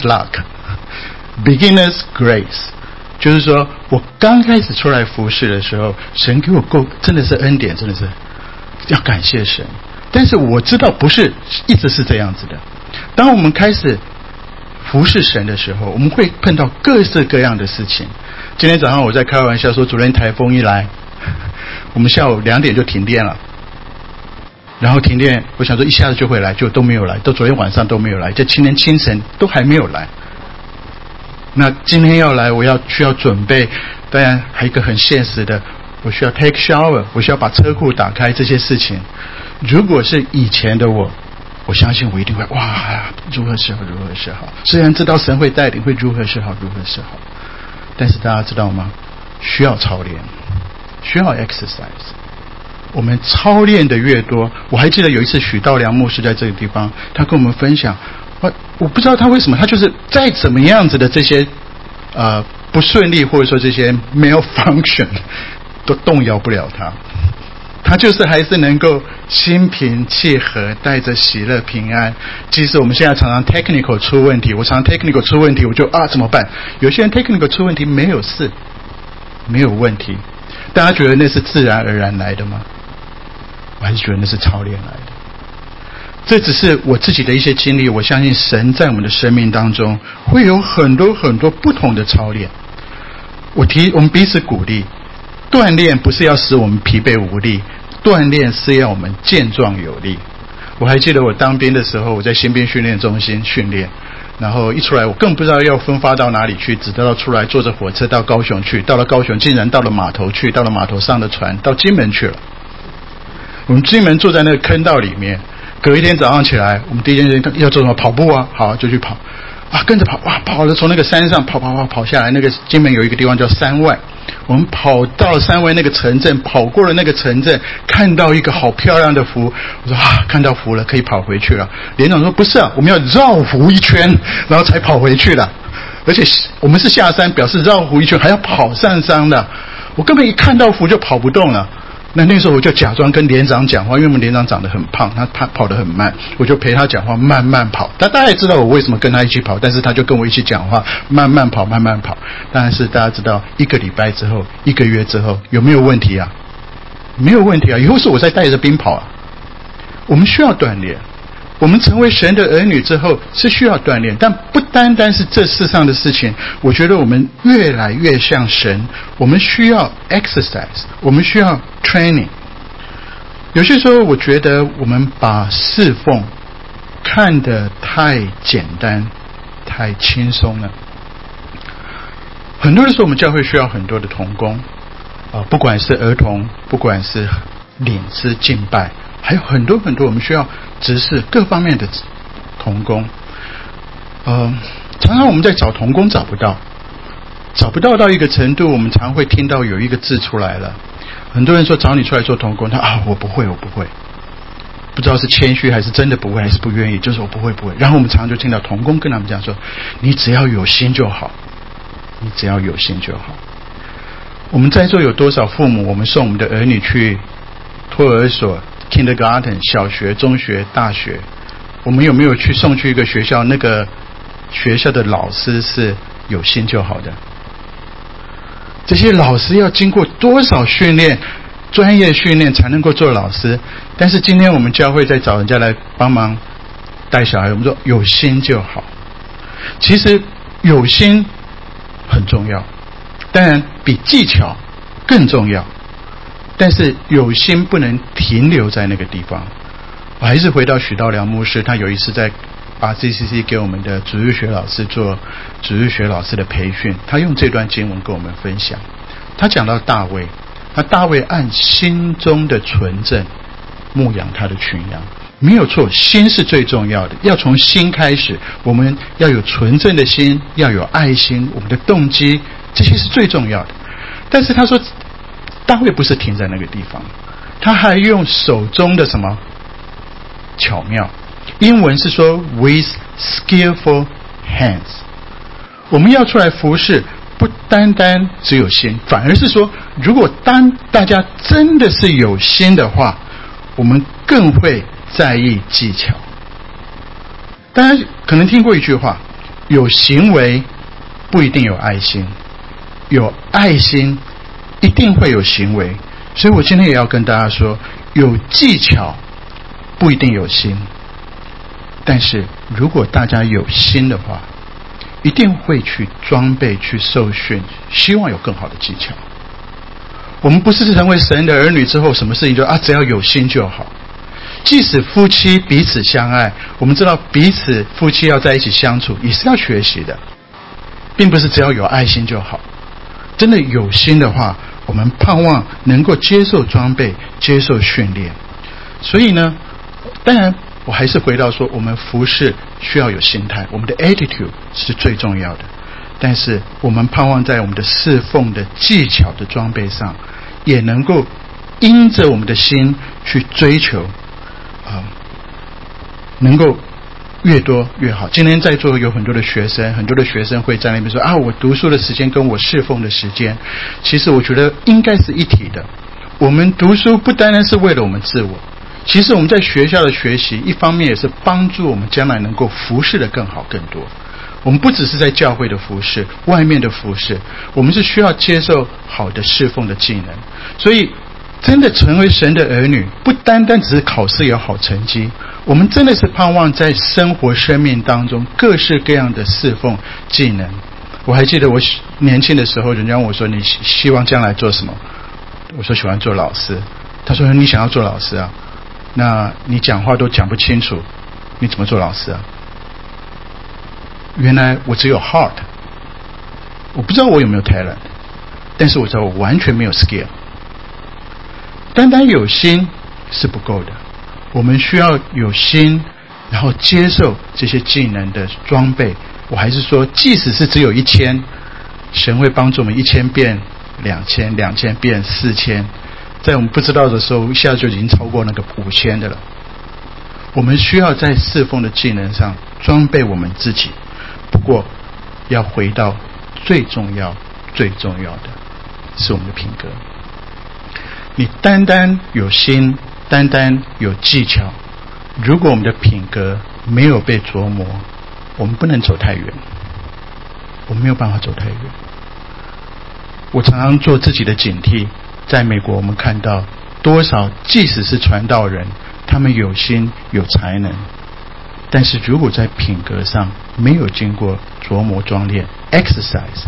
luck，beginner's grace， 就是说我刚开始出来服事的时候，神给我真的是恩典，真的是要感谢神。但是我知道不是一直是这样子的。当我们开始服侍神的时候，我们会碰到各式各样的事情。今天早上我在开玩笑说，昨天台风一来，我们下午2点就停电了。然后停电，我想说一下子就会来，就都没有来，到昨天晚上都没有来，就今天清晨都还没有来。那今天要来，我需要准备，当然还有一个很现实的，我需要 take shower， 我需要把车库打开，这些事情。如果是以前的我相信我一定会如何是好，如何是好。虽然知道神会带领，会如何是好，如何是好，但是大家知道吗？需要操练，需要 exercise。我们操练的越多，我还记得有一次许道良牧师在这个地方，他跟我们分享，我不知道他为什么，他就是再怎么样子的这些不顺利，或者说这些 malfunction 都动摇不了他。他就是还是能够心平气和，带着喜乐平安。即使我们现在常常 technical 出问题，我常常 technical 出问题，我就怎么办？有些人 technical 出问题没有事，没有问题，大家觉得那是自然而然来的吗？我还是觉得那是操练来的。这只是我自己的一些经历，我相信神在我们的生命当中会有很多很多不同的操练。我们彼此鼓励，锻炼不是要使我们疲惫无力，锻炼是要我们健壮有力。我还记得我当兵的时候，我在新兵训练中心训练，然后一出来我更不知道要分发到哪里去，只知道出来坐着火车到高雄去，到了高雄竟然到了码头去，到了码头上的船到金门去了。我们金门坐在那个坑道里面，隔一天早上起来，我们第一件事情要做什么？跑步啊，好就去跑跟着跑，跑了从那个山上跑下来。那个金门有一个地方叫山外，我们跑到山外那个城镇，跑过了那个城镇，看到一个好漂亮的湖，我说看到湖了，可以跑回去了。连长说不是我们要绕湖一圈，然后才跑回去的，而且我们是下山，表示绕湖一圈还要跑上山的。我根本一看到湖就跑不动了。那时候我就假装跟连长讲话，因为我们连长长得很胖，他跑得很慢，我就陪他讲话，慢慢跑。他大概知道我为什么跟他一起跑，但是他就跟我一起讲话，慢慢跑。但是大家知道1个礼拜之后1个月之后有没有问题啊？没有问题啊，以后是我在带着兵跑啊。我们需要锻炼，我们成为神的儿女之后是需要锻炼，但不单单是这世上的事情。我觉得我们越来越像神，我们需要 exercise， 我们需要 training。 有些时候我觉得我们把侍奉看得太简单太轻松了。很多的时候我们教会需要很多的同工不管是儿童，不管是领诗敬拜，还有很多很多我们需要执事各方面的同工。常常我们在找同工找不到到一个程度，我们常会听到有一个字出来了。很多人说找你出来做同工，他我不会，不知道是谦虚还是真的不会，还是不愿意，就是我不会。然后我们常常就听到同工跟他们讲说，你只要有心就好，你只要有心就好。我们在座有多少父母，我们送我们的儿女去托儿所 kindergarten 小学、中学、大学，我们有没有去送去一个学校，那个学校的老师是有心就好的？这些老师要经过多少训练，专业训练才能够做老师？但是今天我们教会在找人家来帮忙带小孩，我们说有心就好。其实有心很重要，当然比技巧更重要，但是有心不能停留在那个地方。我还是回到许道良牧师，他有一次在RCCC 给我们的主日学老师做主日学老师的培训，他用这段经文跟我们分享。他讲到大卫，那大卫按心中的纯正牧养他的群羊，没有错，心是最重要的，要从心开始，我们要有纯正的心，要有爱心，我们的动机，这些是最重要的。但是他说大卫不是停在那个地方，他还用手中的什么巧妙，英文是说 with skillful hands。 我们要出来服侍，不单单只有心，反而是说，如果当大家真的是有心的话，我们更会在意技巧。大家可能听过一句话，有行为不一定有爱心，有爱心一定会有行为。所以我今天也要跟大家说，有技巧不一定有心，但是如果大家有心的话，一定会去装备，去受训，希望有更好的技巧。我们不是成为神的儿女之后，什么事情就只要有心就好。即使夫妻彼此相爱，我们知道彼此夫妻要在一起相处，也是要学习的，并不是只要有爱心就好。真的有心的话，我们盼望能够接受装备，接受训练。所以呢，当然我还是回到说，我们服侍需要有心态，我们的 attitude 是最重要的。但是我们盼望在我们的侍奉的技巧的装备上，也能够因着我们的心去追求，能够越多越好。今天在座有很多的学生会在那边说我读书的时间跟我侍奉的时间，其实我觉得应该是一体的。我们读书不单单是为了我们自我，其实我们在学校的学习，一方面也是帮助我们将来能够服侍的更好更多。我们不只是在教会的服侍，外面的服侍，我们是需要接受好的侍奉的技能。所以真的成为神的儿女，不单单只是考试有好成绩，我们真的是盼望在生活生命当中各式各样的侍奉技能。我还记得我年轻的时候，人家问我说，你希望将来做什么？我说喜欢做老师。他说你想要做老师啊？那你讲话都讲不清楚，你怎么做老师啊？原来我只有 heart， 我不知道我有没有 talent， 但是我知道我完全没有 skill。 单单有心是不够的，我们需要有心，然后接受这些技能的装备。我还是说，即使是只有1000，神会帮助我们1000变2000， 2000变4000，在我们不知道的时候，一下就已经超过那个5000的了。我们需要在侍奉的技能上装备我们自己，不过要回到最重要的是我们的品格。你单单有心，单单有技巧，如果我们的品格没有被琢磨，我们不能走太远，我们没有办法走太远。我常常做自己的警惕，在美国我们看到多少即使是传道人，他们有心有才能，但是如果在品格上没有经过琢磨装练 exercise，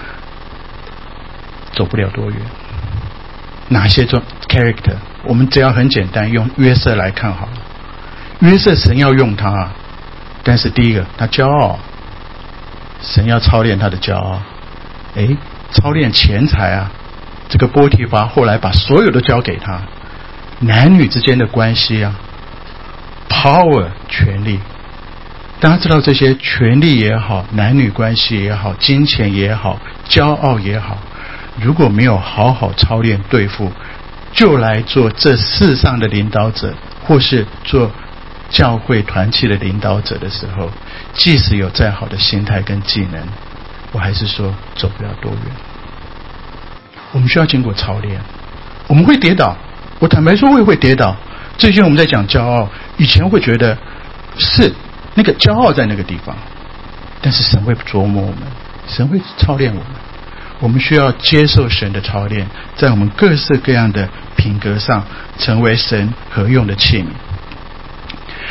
走不了多远。哪些种 character， 我们只要很简单用约瑟来看好了。约瑟神要用他，但是第一个他骄傲，神要操练他的骄傲。操练钱财啊，这个波提乏后来把所有都交给他。男女之间的关系啊， power 权力，大家知道这些权力也好，男女关系也好，金钱也好，骄傲也好，如果没有好好操练对付，就来做这世上的领导者，或是做教会团契的领导者的时候，即使有再好的心态跟技能，我还是说走不了多远。我们需要经过操练，我们会跌倒，我坦白说我也会跌倒。最近我们在讲骄傲，以前会觉得是那个骄傲在那个地方，但是神会琢磨我们，神会操练我们。我们需要接受神的操练，在我们各式各样的品格上成为神合用的器皿。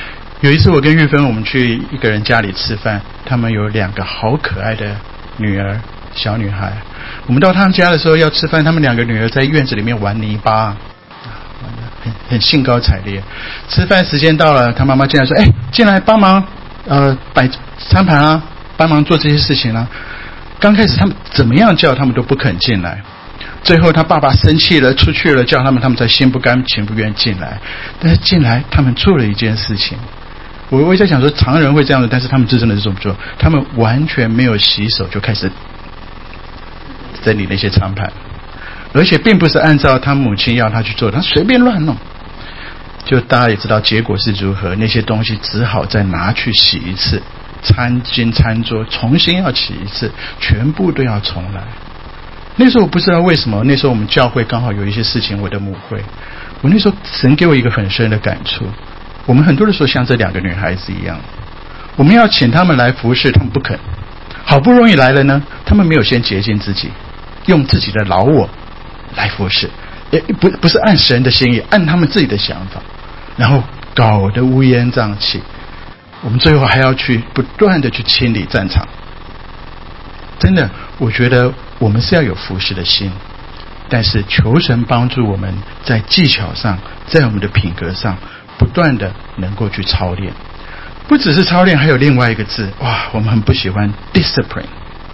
有一次我跟玉芬我们去一个人家里吃饭，他们有2个好可爱的女儿，小女孩。我们到他们家的时候要吃饭，他们2个女儿在院子里面玩泥巴，很兴高采烈。吃饭时间到了，他妈妈进来说：“进来帮忙摆餐盘啊，帮忙做这些事情啊。”刚开始他们怎么样叫他们都不肯进来，最后他爸爸生气了，出去了，叫他们才心不甘情不愿进来。但是进来他们做了一件事情，我在想说常人会这样的，但是他们真的是这么做，他们完全没有洗手就开始整理那些餐盘，而且并不是按照他母亲要他去做，他随便乱弄。就大家也知道结果是如何，那些东西只好再拿去洗一次，餐巾餐桌重新要洗一次，全部都要重来。那时候我不知道为什么，那时候我们教会刚好有一些事情，我的母会，我那时候神给我一个很深的感触。我们很多的时候像这2个女孩子一样，我们要请她们来服侍，她们不肯。好不容易来了呢，她们没有先洁净自己，用自己的老我来服侍，也不是按神的心意，按他们自己的想法，然后搞得乌烟瘴气。我们最后还要去不断的去清理战场。真的，我觉得我们是要有服侍的心，但是求神帮助我们在技巧上，在我们的品格上不断的能够去操练。不只是操练，还有另外一个字，哇，我们很不喜欢 discipline。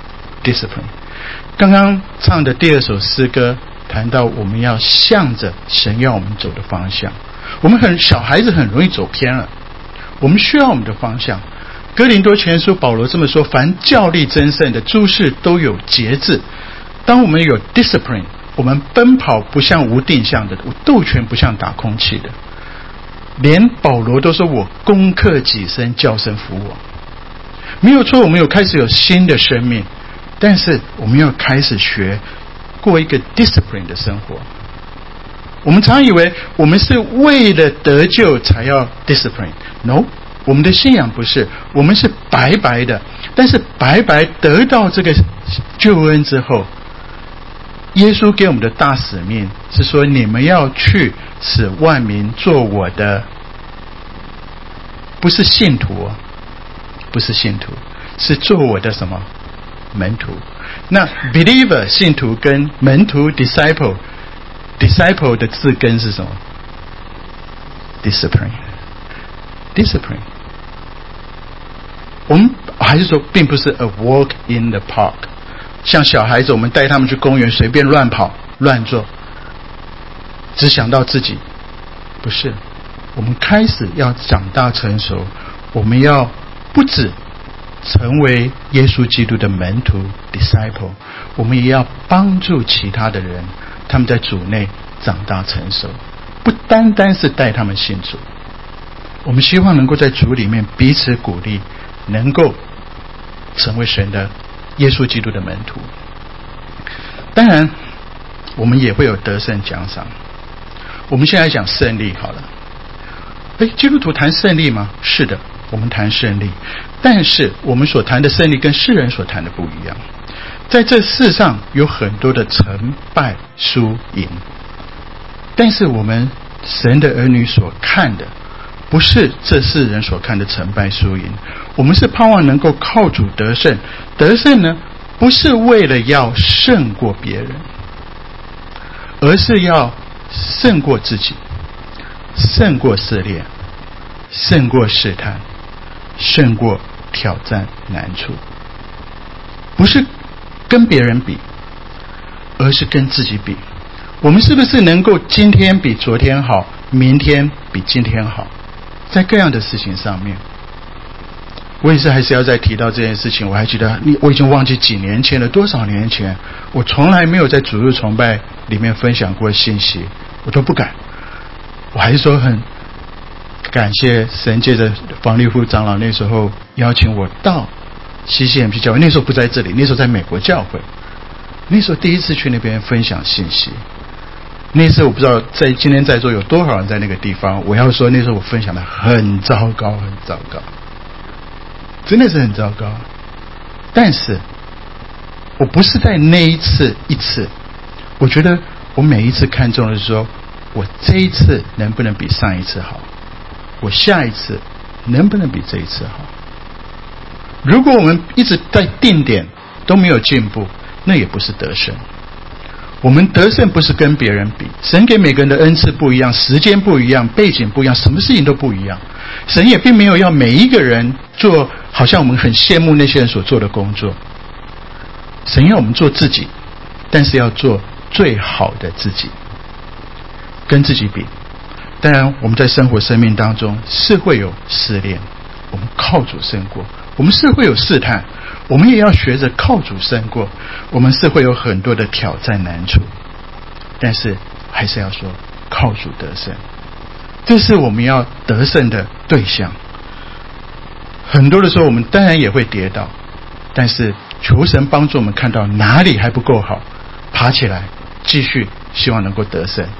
刚刚唱的第2首诗歌谈到我们要向着神要我们走的方向。我们小孩子很容易走偏了，我们需要我们的方向。哥林多前书保罗这么说：凡教力争胜的诸事都有节制。当我们有 discipline， 我们奔跑不像无定向的，我斗拳不像打空气的。连保罗都说我攻克己身，叫声服我。没有错，我们开始有新的生命，但是我们要开始学过一个 discipline 的生活。我们常以为我们是为了得救才要 discipline， 我们的信仰不是，我们是白白的。但是白白得到这个救恩之后，耶稣给我们的大使命是说，你们要去使万民做我的，不是信徒，是做我的什么？门徒。那 believer 信徒跟门徒 disciple 的字根是什么？ discipline。 我们还是说并不是 a walk in the park， 像小孩子我们带他们去公园随便乱跑乱做，只想到自己。不是，我们开始要长大成熟，我们要不止成为耶稣基督的门徒 disciple， 我们也要帮助其他的人，他们在主内长大成熟，不单单是带他们信主。我们希望能够在主里面彼此鼓励，能够成为神的耶稣基督的门徒。当然我们也会有得胜奖赏。我们现在讲胜利好了。基督徒谈胜利吗？是的，我们谈胜利，但是我们所谈的胜利跟世人所谈的不一样。在这世上有很多的成败输赢，但是我们神的儿女所看的不是这世人所看的成败输赢，我们是盼望能够靠主得胜。得胜呢，不是为了要胜过别人，而是要胜过自己，胜过试炼，胜过试探，胜过挑战难处。不是跟别人比，而是跟自己比。我们是不是能够今天比昨天好，明天比今天好，在各样的事情上面。我也是还是要再提到这件事情。我还记得我已经忘记几年前了，多少年前，我从来没有在主日崇拜里面分享过信息，我都不敢。我还是说很感谢神借着房立夫长老那时候邀请我到CCMP 教会，那时候不在这里，那时候在美国教会，那时候第一次去那边分享信息。那次我不知道在今天在座有多少人在那个地方，我要说那时候我分享的很糟糕，很糟糕，真的是很糟糕。但是我不是在那一次，我觉得我每一次看重的是说，我这一次能不能比上一次好，我下一次能不能比这一次好？如果我们一直在定点都没有进步，那也不是得胜。我们得胜不是跟别人比，神给每个人的恩赐不一样，时间不一样，背景不一样，什么事情都不一样。神也并没有要每一个人做好像我们很羡慕那些人所做的工作。神要我们做自己，但是要做最好的自己。跟自己比，当然我们在生活生命当中是会有试炼，我们靠主胜过；我们是会有试探，我们也要学着靠主胜过；我们是会有很多的挑战难处，但是还是要说靠主得胜，这是我们要得胜的对象。很多的时候我们当然也会跌倒，但是求神帮助我们看到哪里还不够好，爬起来继续，希望能够得胜。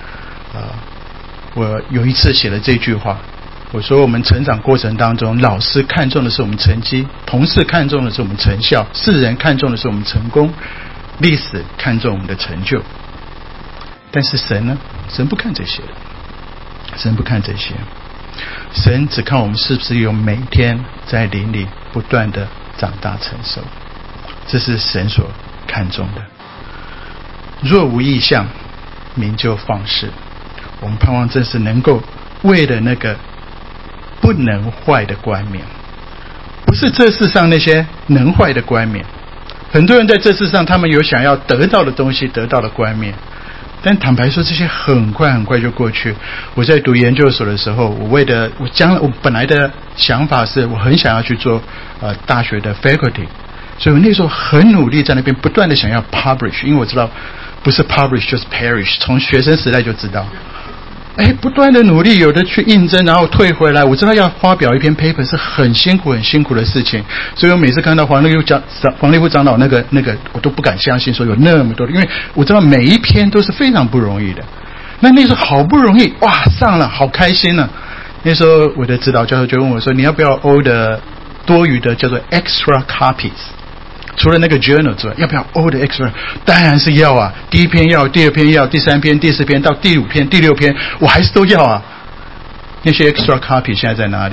我有一次写了这句话，我说我们成长过程当中，老师看重的是我们成绩，同事看重的是我们成效，世人看重的是我们成功，历史看重我们的成就。但是神呢？神不看这些的，神不看这些，神只看我们是不是有每天在灵里不断的长大成熟，这是神所看重的。若无异象，民就放肆。我们盼望这是能够为了那个不能坏的冠冕，不是这世上那些能坏的冠冕。很多人在这世上他们有想要得到的东西，得到的冠冕，但坦白说这些很快很快就过去。我在读研究所的时候，我本来的想法是我很想要去做大学的 faculty， 所以我那时候很努力在那边不断的想要 publish， 因为我知道不是 publish 就是 perish， 从学生时代就知道。不断的努力，有的去应征，然后退回来。我知道要发表一篇 paper 是很辛苦的事情，所以我每次看到黄立夫长老那个，我都不敢相信，说有那么多的，因为我知道每一篇都是非常不容易的。那时候好不容易，哇，上了，好开心呢。那时候我的指导教授就问我说：“你要不要 order 多余的叫做 extra copies？” 除了那个 journal 之外，要不要 order extra？ 当然是要啊！第一篇要，第二篇要，第三篇、第四篇到第5篇、第6篇，我还是都要啊。那些 extra copy 现在在哪里？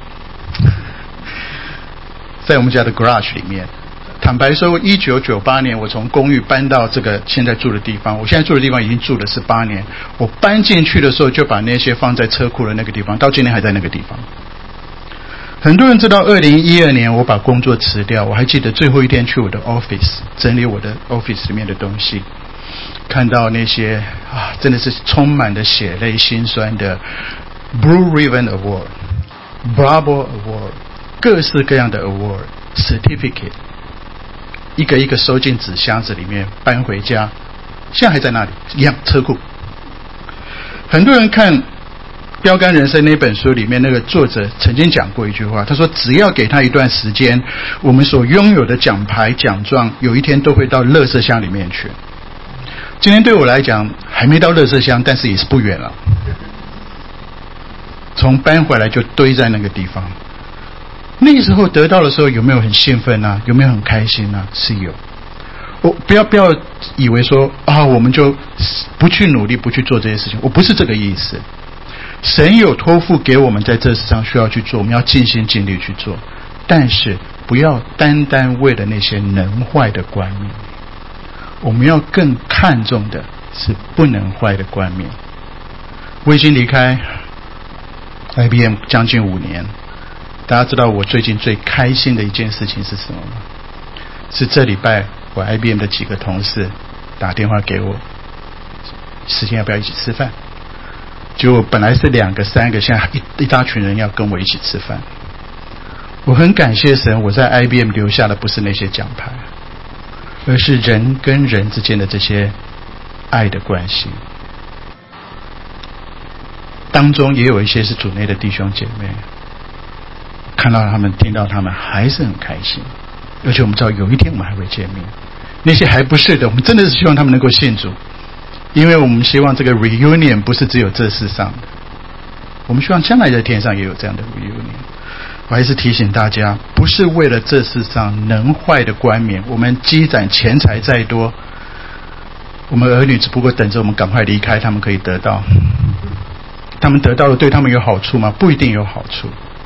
在我们家的 garage 里面。坦白说，1998年我从公寓搬到这个现在住的地方，我现在住的地方已经住了18年。我搬进去的时候就把那些放在车库的那个地方，到今天还在那个地方。很多人知道2012年我把工作辞掉，我还记得最后一天去我的 office 整理我的 office 里面的东西，看到那些真的是充满了血泪心酸的 Blue Ribbon Award、Bravo Award， 各式各样的 award、certificate， 一个一个收进纸箱子里面搬回家，现在还在那里一样车库。很多人看标杆人生那本书里面，那个作者曾经讲过一句话，他说只要给他一段时间，我们所拥有的奖牌奖状有一天都会到垃圾箱里面去。今天对我来讲还没到垃圾箱，但是也是不远了，从搬回来就堆在那个地方。那个时候得到的时候有没有很兴奋啊？有没有很开心啊？是有。我不要以为说我们就不去努力不去做这些事情，我不是这个意思。神有托付给我们在这世上需要去做，我们要尽心尽力去做，但是不要单单为了那些能坏的冠冕，我们要更看重的是不能坏的冠冕。我已经离开 IBM 将近5年，大家知道我最近最开心的一件事情是什么吗？是这礼拜我 IBM 的几个同事打电话给我，时间要不要一起吃饭？就本来是2个3个，现在一大群人要跟我一起吃饭。我很感谢神，我在 IBM 留下的不是那些奖牌，而是人跟人之间的这些爱的关系。当中也有一些是主内的弟兄姐妹，看到他们听到他们还是很开心，而且我们知道有一天我们还会见面。那些还不是的，我们真的是希望他们能够信主，因为我们希望这个 reunion 不是只有这世上的，我们希望将来在天上也有这样的 reunion。 我还是提醒大家，不是为了这世上能坏的冠冕，我们积攒钱财再多，我们儿女只不过等着我们赶快离开，他们可以得到。他们得到了对他们有好处吗？不一定有好处。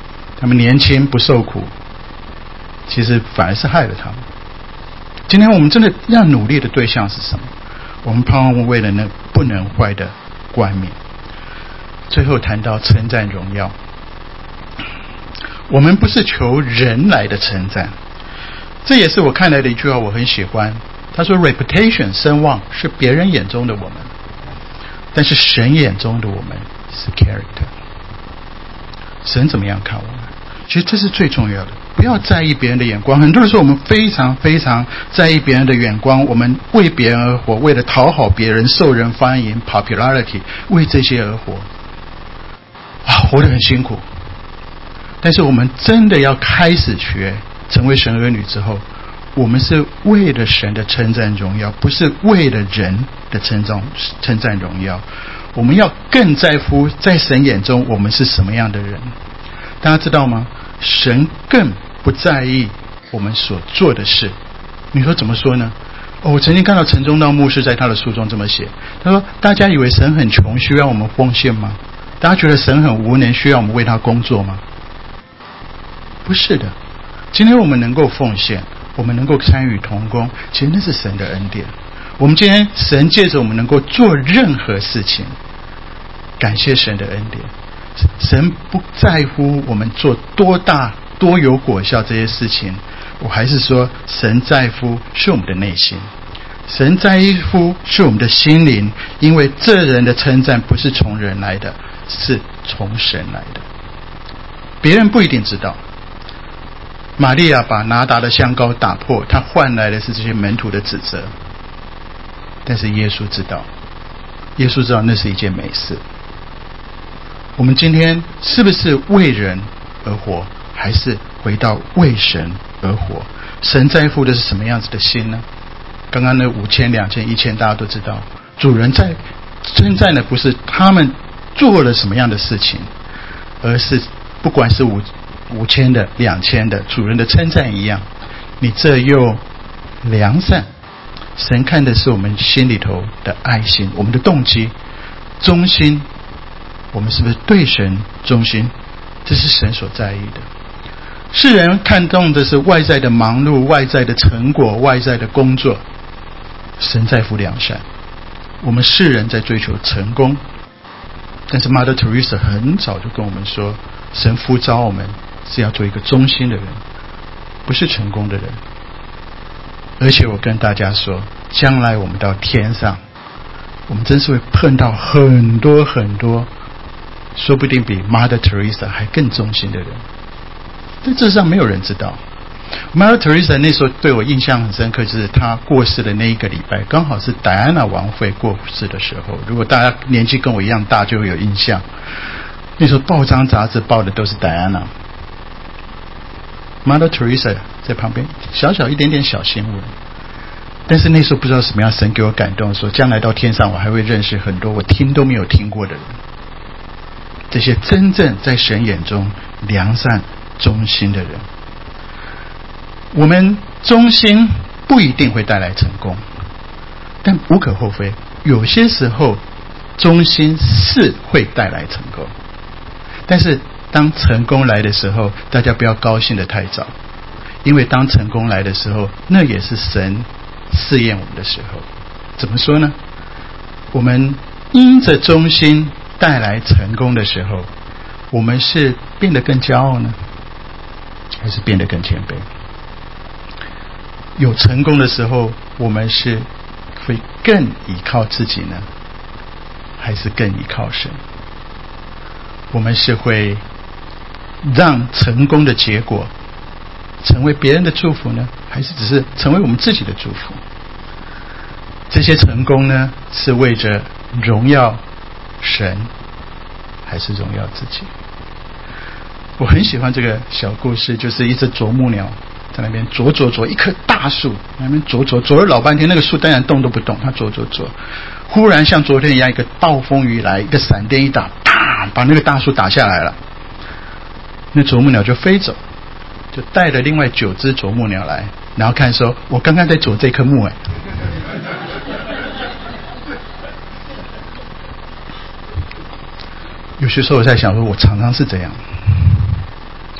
他们年轻不受苦，其实反而是害了他们。今天我们真的要努力的对象是什么？我们盼望为了那不能坏的冠冕。最后谈到称赞荣耀，我们不是求人来的称赞，这也是我看来的一句话，我很喜欢。他说 reputation 声望是别人眼中的我们，但是神眼中的我们是 character。 神怎么样看我们？其实这是最重要的，不要在意别人的眼光。很多人说我们非常非常在意别人的眼光，我们为别人而活，为了讨好别人，受人欢迎 popularity， 为这些而活活得很辛苦。但是我们真的要开始学成为神儿女之后，我们是为了神的称赞荣耀，不是为了人的称赞荣耀。我们要更在乎在神眼中我们是什么样的人。大家知道吗？神更不在意我们所做的事。你说怎么说呢？我曾经看到陈忠道牧师在他的书中这么写，他说大家以为神很穷需要我们奉献吗？大家觉得神很无能需要我们为他工作吗？不是的。今天我们能够奉献，我们能够参与同工，其实那是神的恩典。我们今天神借着我们能够做任何事情，感谢神的恩典。神不在乎我们做多大多有果效这些事情，我还是说神在乎是我们的内心，神在乎是我们的心灵，因为这人的称赞不是从人来的，是从神来的。别人不一定知道，玛利亚把拿达的香膏打破，他换来的是这些门徒的指责，但是耶稣知道，耶稣知道那是一件美事。我们今天是不是为人而活，还是回到为神而活？神在乎的是什么样子的心呢？刚刚那5000、2000、1000大家都知道，主人在称赞的不是他们做了什么样的事情，而是不管是5000的、2000的，主人的称赞一样，你这又良善。神看的是我们心里头的爱心，我们的动机忠心，我们是不是对神忠心？这是神所在意的。世人看重的是外在的忙碌、外在的成果、外在的工作，神在乎良善。我们世人在追求成功，但是 Mother Teresa 很早就跟我们说，神呼召我们是要做一个忠心的人，不是成功的人。而且我跟大家说，将来我们到天上，我们真是会碰到很多很多说不定比 Mother Teresa 还更忠心的人，但这上没有人知道。Mother Teresa 那时候对我印象很深刻，就是她过世的那一个礼拜，刚好是戴安娜王妃过世的时候。如果大家年纪跟我一样大，就会有印象。那时候报章杂志报的都是戴安娜， Mother Teresa 在旁边小小一点点小新闻。但是那时候不知道什么样，神给我感动，说将来到天上我还会认识很多我听都没有听过的人，这些真正在神眼中良善忠心的人。我们忠心不一定会带来成功，但无可厚非，有些时候忠心是会带来成功。但是当成功来的时候，大家不要高兴得太早，因为当成功来的时候，那也是神试验我们的时候。怎么说呢？我们因着忠心带来成功的时候，我们是变得更骄傲呢，还是变得更谦卑？有成功的时候，我们是会更依靠自己呢，还是更依靠神？我们是会让成功的结果成为别人的祝福呢，还是只是成为我们自己的祝福？这些成功呢，是为着荣耀神，还是荣耀自己？我很喜欢这个小故事，就是一只啄木鸟在那边啄一棵大树，那边啄了老半天，那个树当然动都不动，它啄，忽然像昨天一样，一个暴风雨来，一个闪电一打，啪，把那个大树打下来了。那啄木鸟就飞走，就带了另外9只啄木鸟来，然后看说，我刚刚在啄这棵木有些时候我在想说，我常常是这样，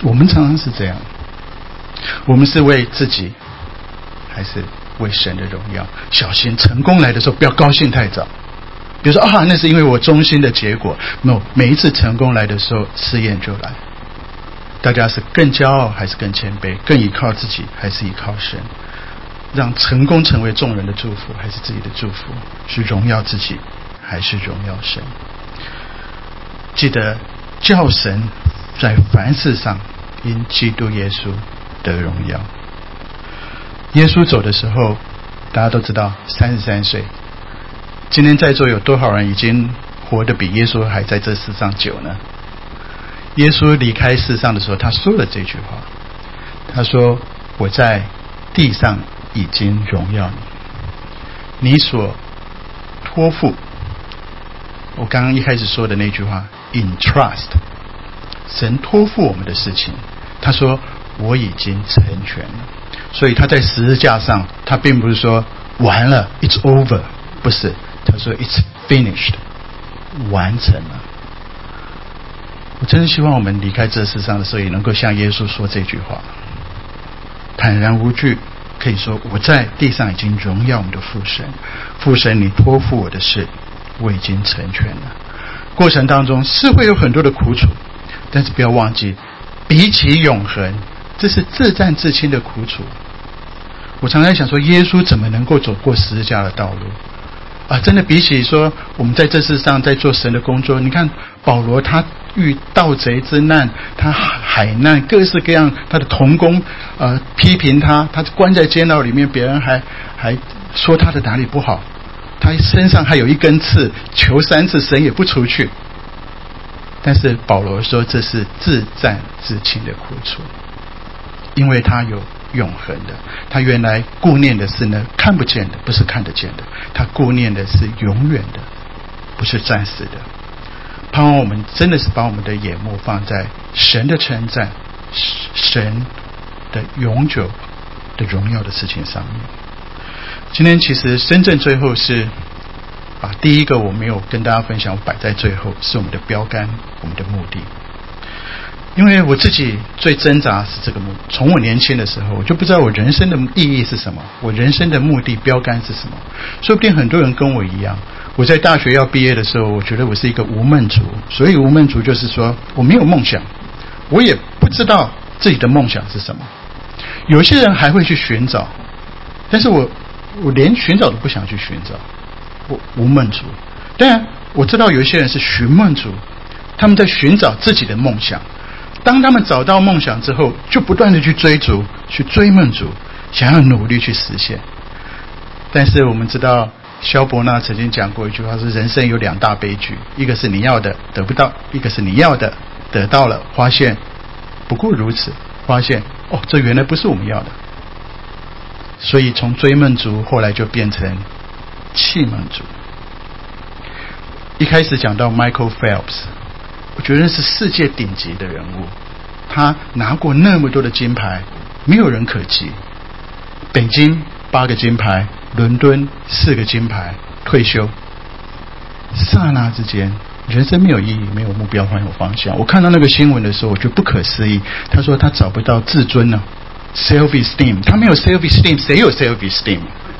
我们常常是这样，我们是为自己还是为神的荣耀？小心成功来的时候不要高兴太早。比如说那是因为我忠心的结果。No， 每一次成功来的时候试验就来。大家是更骄傲还是更谦卑？更依靠自己还是依靠神？让成功成为众人的祝福还是自己的祝福？是荣耀自己还是荣耀神？记得叫神在凡事上因基督耶稣得荣耀。耶稣走的时候大家都知道33岁。今天在座有多少人已经活得比耶稣还在这世上久呢？耶稣离开世上的时候他说了这句话，他说我在地上已经荣耀你，你所托付，我刚刚一开始说的那句话 entrust， 神托付我们的事情，他说我已经成全了。所以他在十字架上他并不是说完了 it's over， 不是，他说 it's finished， 完成了。我真的希望我们离开这世上的时候也能够像耶稣说这句话，坦然无惧，可以说我在地上已经荣耀我们的父神，父神你托付我的事我已经成全了。过程当中是会有很多的苦楚，但是不要忘记比起永恒，这是自战自亲的苦楚。我常常想说耶稣怎么能够走过十字架的道路真的比起说我们在这世上在做神的工作，你看保罗他遇盗贼之难，他海难，各式各样，他的同工批评他，他关在监牢里面，别人还说他的哪里不好，他身上还有一根刺，求3次神也不出去。但是保罗说这是自战自亲的苦楚，因为他有永恒的，他原来顾念的是呢看不见的，不是看得见的，他顾念的是永远的，不是暂时的。盼望我们真的是把我们的眼目放在神的称赞，神的永久的荣耀的事情上面。今天其实真正最后是把第一个我没有跟大家分享，我摆在最后，是我们的标杆，我们的目的。因为我自己最挣扎是这个目的，从我年轻的时候我就不知道我人生的意义是什么，我人生的目的标杆是什么。说不定很多人跟我一样，我在大学要毕业的时候我觉得我是一个无梦族。所以无梦族就是说我没有梦想，我也不知道自己的梦想是什么。有些人还会去寻找，但是我连寻找都不想去寻找，我无梦族。当然我知道有一些人是寻梦族，他们在寻找自己的梦想，当他们找到梦想之后就不断的去追逐，去追梦族，想要努力去实现。但是我们知道萧伯纳曾经讲过一句话，是人生有2大悲剧，一个是你要的得不到，一个是你要的得到了发现不过如此，发现这原来不是我们要的。所以从追梦族后来就变成弃梦族。一开始讲到 Michael Phelps， 我觉得是世界顶级的人物，他拿过那么多的金牌，没有人可及。北京8个金牌，伦敦4个金牌，退休。刹那之间人生没有意义，没有目标，没有方向。我看到那个新闻的时候我觉得不可思议，他说他找不到自尊呢，self-esteem， 他没有 self-esteem， 谁有 self-esteem？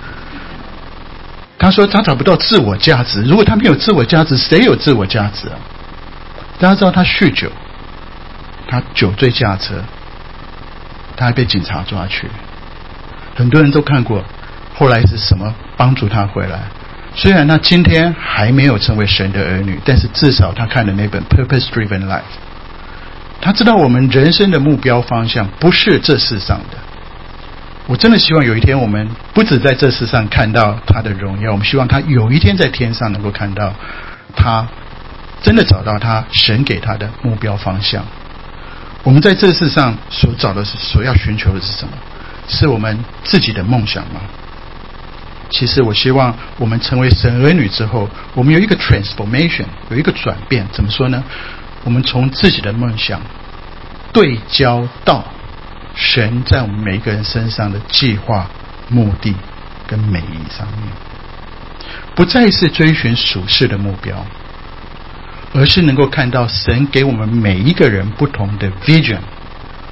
他说他找不到自我价值，如果他没有自我价值，谁有自我价值啊？大家知道他酗酒，他酒醉驾车，他还被警察抓去，很多人都看过后来是什么帮助他回来。虽然他今天还没有成为神的儿女，但是至少他看了那本 Purpose Driven Life， 他知道我们人生的目标方向不是这世上的。我真的希望有一天我们不只在这世上看到他的荣耀，我们希望他有一天在天上能够看到他真的找到他神给他的目标方向。我们在这世上所找的是，所要寻求的是什么？是我们自己的梦想吗？其实我希望我们成为神儿女之后，我们有一个 transformation， 有一个转变。怎么说呢？我们从自己的梦想对焦到神在我们每一个人身上的计划、目的跟美意上面，不再是追寻属世的目标，而是能够看到神给我们每一个人不同的 vision，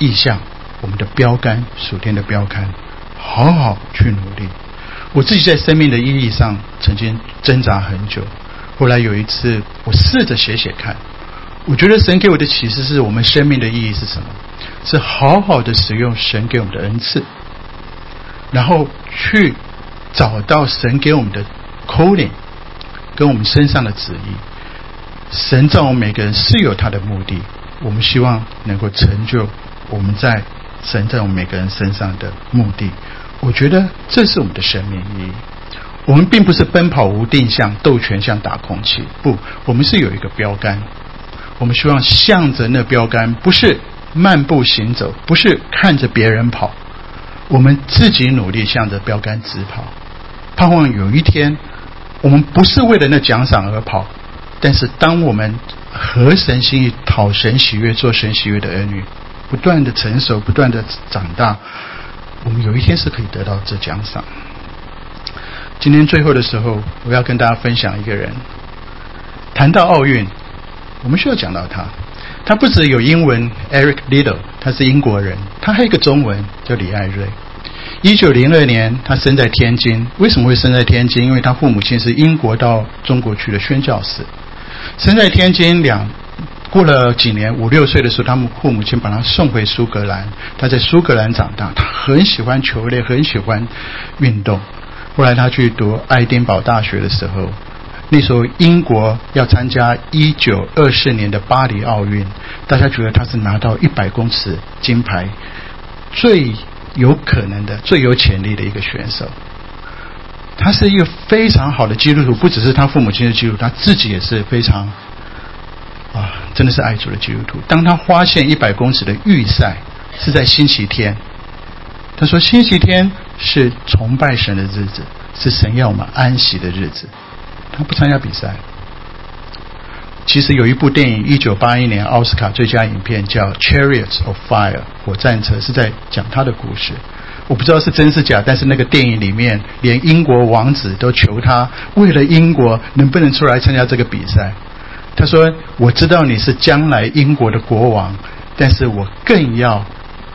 意向，我们的标杆，属天的标杆，好好去努力。我自己在生命的意义上曾经挣扎很久，后来有一次我试着写看，我觉得神给我的启示是我们生命的意义是什么？是好好的使用神给我们的恩赐，然后去找到神给我们的 calling 跟我们身上的旨意。神造我们每个人是有他的目的，我们希望能够成就我们在神在我们每个人身上的目的。我觉得这是我们的生命意义。我们并不是奔跑无定向，斗拳像打空气，不，我们是有一个标杆，我们希望向着那标杆，不是漫步行走，不是看着别人跑，我们自己努力向着标杆直跑，盼望有一天我们不是为了那奖赏而跑，但是当我们合神心意，讨神喜悦，做神喜悦的儿女，不断的成熟，不断的长大，我们有一天是可以得到这奖赏。今天最后的时候，我要跟大家分享一个人。谈到奥运，我们需要讲到他。他不只有英文 Eric Liddell， 他是英国人，他还有一个中文叫李艾瑞。1902年他生在天津。为什么会生在天津？因为他父母亲是英国到中国去的宣教士。生在天津过了几年，5、6岁的时候，他们父母亲把他送回苏格兰。他在苏格兰长大，他很喜欢球类，很喜欢运动。后来他去读爱丁堡大学的时候，那时候英国要参加1924年的巴黎奥运，大家觉得他是拿到100公尺金牌最有可能的、最有潜力的一个选手。他是一个非常好的基督徒，不只是他父母亲的基督徒，他自己也是非常真的是爱主的基督徒。当他发现100公尺的预赛是在星期天，他说星期天是崇拜神的日子，是神要我们安息的日子，他不参加比赛。其实有一部电影1981年奥斯卡最佳影片叫 Chariots of Fire 火战车，是在讲他的故事。我不知道是真是假，但是那个电影里面连英国王子都求他为了英国能不能出来参加这个比赛。他说我知道你是将来英国的国王，但是我更要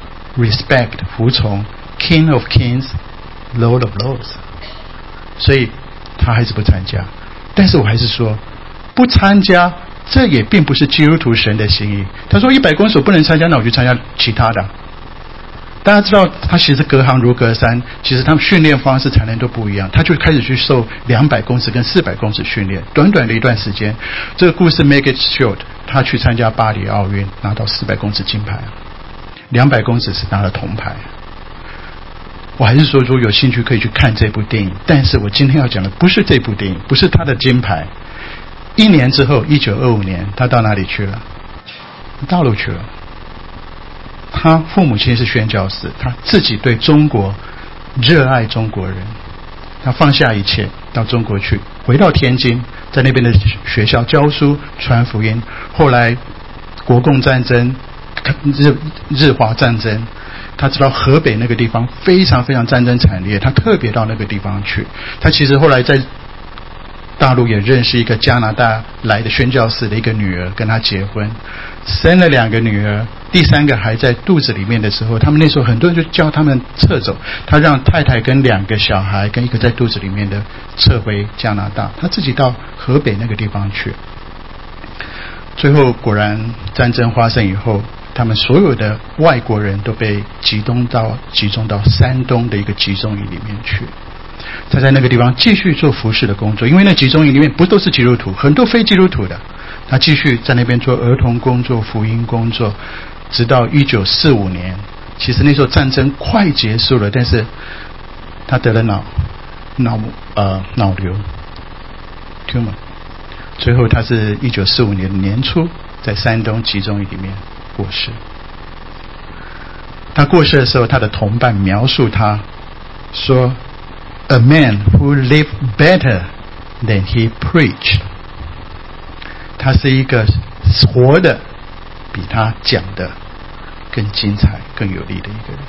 respect 服从 King of Kings Lord of Lords， 所以他还是不参加。但是我还是说不参加这也并不是基督徒神的心意。他说100公尺不能参加，那我就参加其他的。大家知道他其实隔行如隔山，其实他们训练方式才能都不一样。他就开始去受200公尺跟400公尺训练，短短的一段时间。这个故事 make it short， 他去参加巴黎奥运，拿到400公尺金牌，200公尺是拿了铜牌。我还是说，如果有兴趣可以去看这部电影，但是我今天要讲的不是这部电影，不是他的金牌。1年之后，1925年，他到哪里去了？大陆去了。他父母亲是宣教士，他自己对中国热爱中国人，他放下一切到中国去，回到天津，在那边的学校教书传福音。后来国共战争、日华战争，他知道河北那个地方非常非常战争惨烈，他特别到那个地方去。他其实后来在大陆也认识一个加拿大来的宣教士的一个女儿，跟他结婚，生了2个女儿，第3个还在肚子里面的时候，他们那时候很多人就叫他们撤走，他让太太跟2个小孩跟1个在肚子里面的撤回加拿大，他自己到河北那个地方去。最后果然战争发生以后，他们所有的外国人都被集中到山东的一个集中营里面去。他在那个地方继续做服侍的工作，因为那集中营里面不都是基督徒，很多非基督徒的。他继续在那边做儿童工作、福音工作，直到1945年。其实那时候战争快结束了，但是他得了脑瘤 tumor， 最后他是1945年年初在山东集中营里面过世。他过世的时候，他的同伴描述他说A man who lived better than he preached。 他是一个活的比他讲的更精彩、更有力的一个人。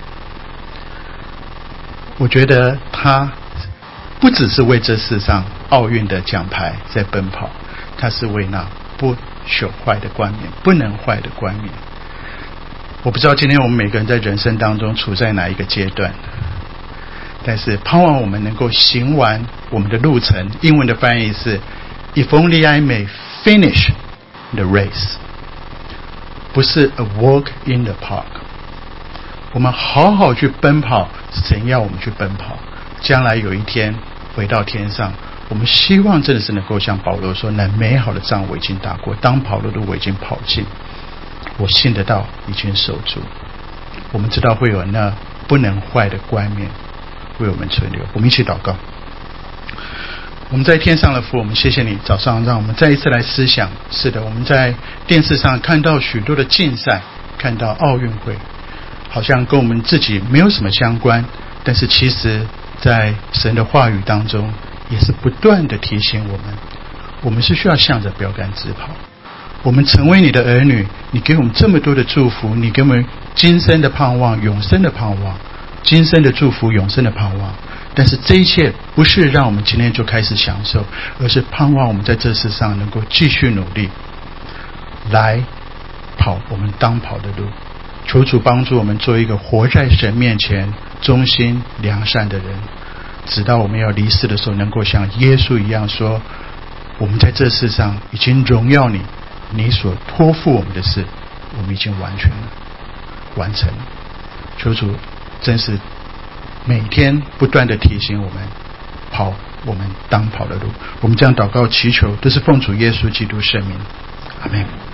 我觉得他不只是为这世上奥运的奖牌在奔跑，他是为那不朽坏的冠冕、不能坏的冠冕。 我不知道今天我们每个人在人生当中处在哪一个阶段，但是盼望我们能够行完我们的路程。英文的翻译是 If only I may finish the race， 不是 a walk in the park。 我们好好去奔跑，神要我们去奔跑，将来有一天回到天上，我们希望真的是能够像保罗说，那美好的仗我已经打过，当跑的路我已经跑尽，我信得到已经守住。我们知道会有那不能坏的冠冕为我们存留。我们一起祷告。我们在天上的父，我们谢谢你早上让我们再一次来思想。是的，我们在电视上看到许多的竞赛，看到奥运会，好像跟我们自己没有什么相关，但是其实在神的话语当中也是不断的提醒我们是需要向着标杆直跑。我们成为你的儿女，你给我们这么多的祝福，你给我们今生的盼望，永生的盼望，今生的祝福，永生的盼望。但是这一切不是让我们今天就开始享受，而是盼望我们在这世上能够继续努力来跑我们当跑的路。求主帮助我们做一个活在神面前忠心良善的人，直到我们要离世的时候，能够像耶稣一样说，我们在这世上已经荣耀你，你所托付我们的事我们已经完全了，完成了。求主真是每天不断的提醒我们跑我们当跑的路。我们这样祷告祈求，都是奉主耶稣基督圣名，阿们。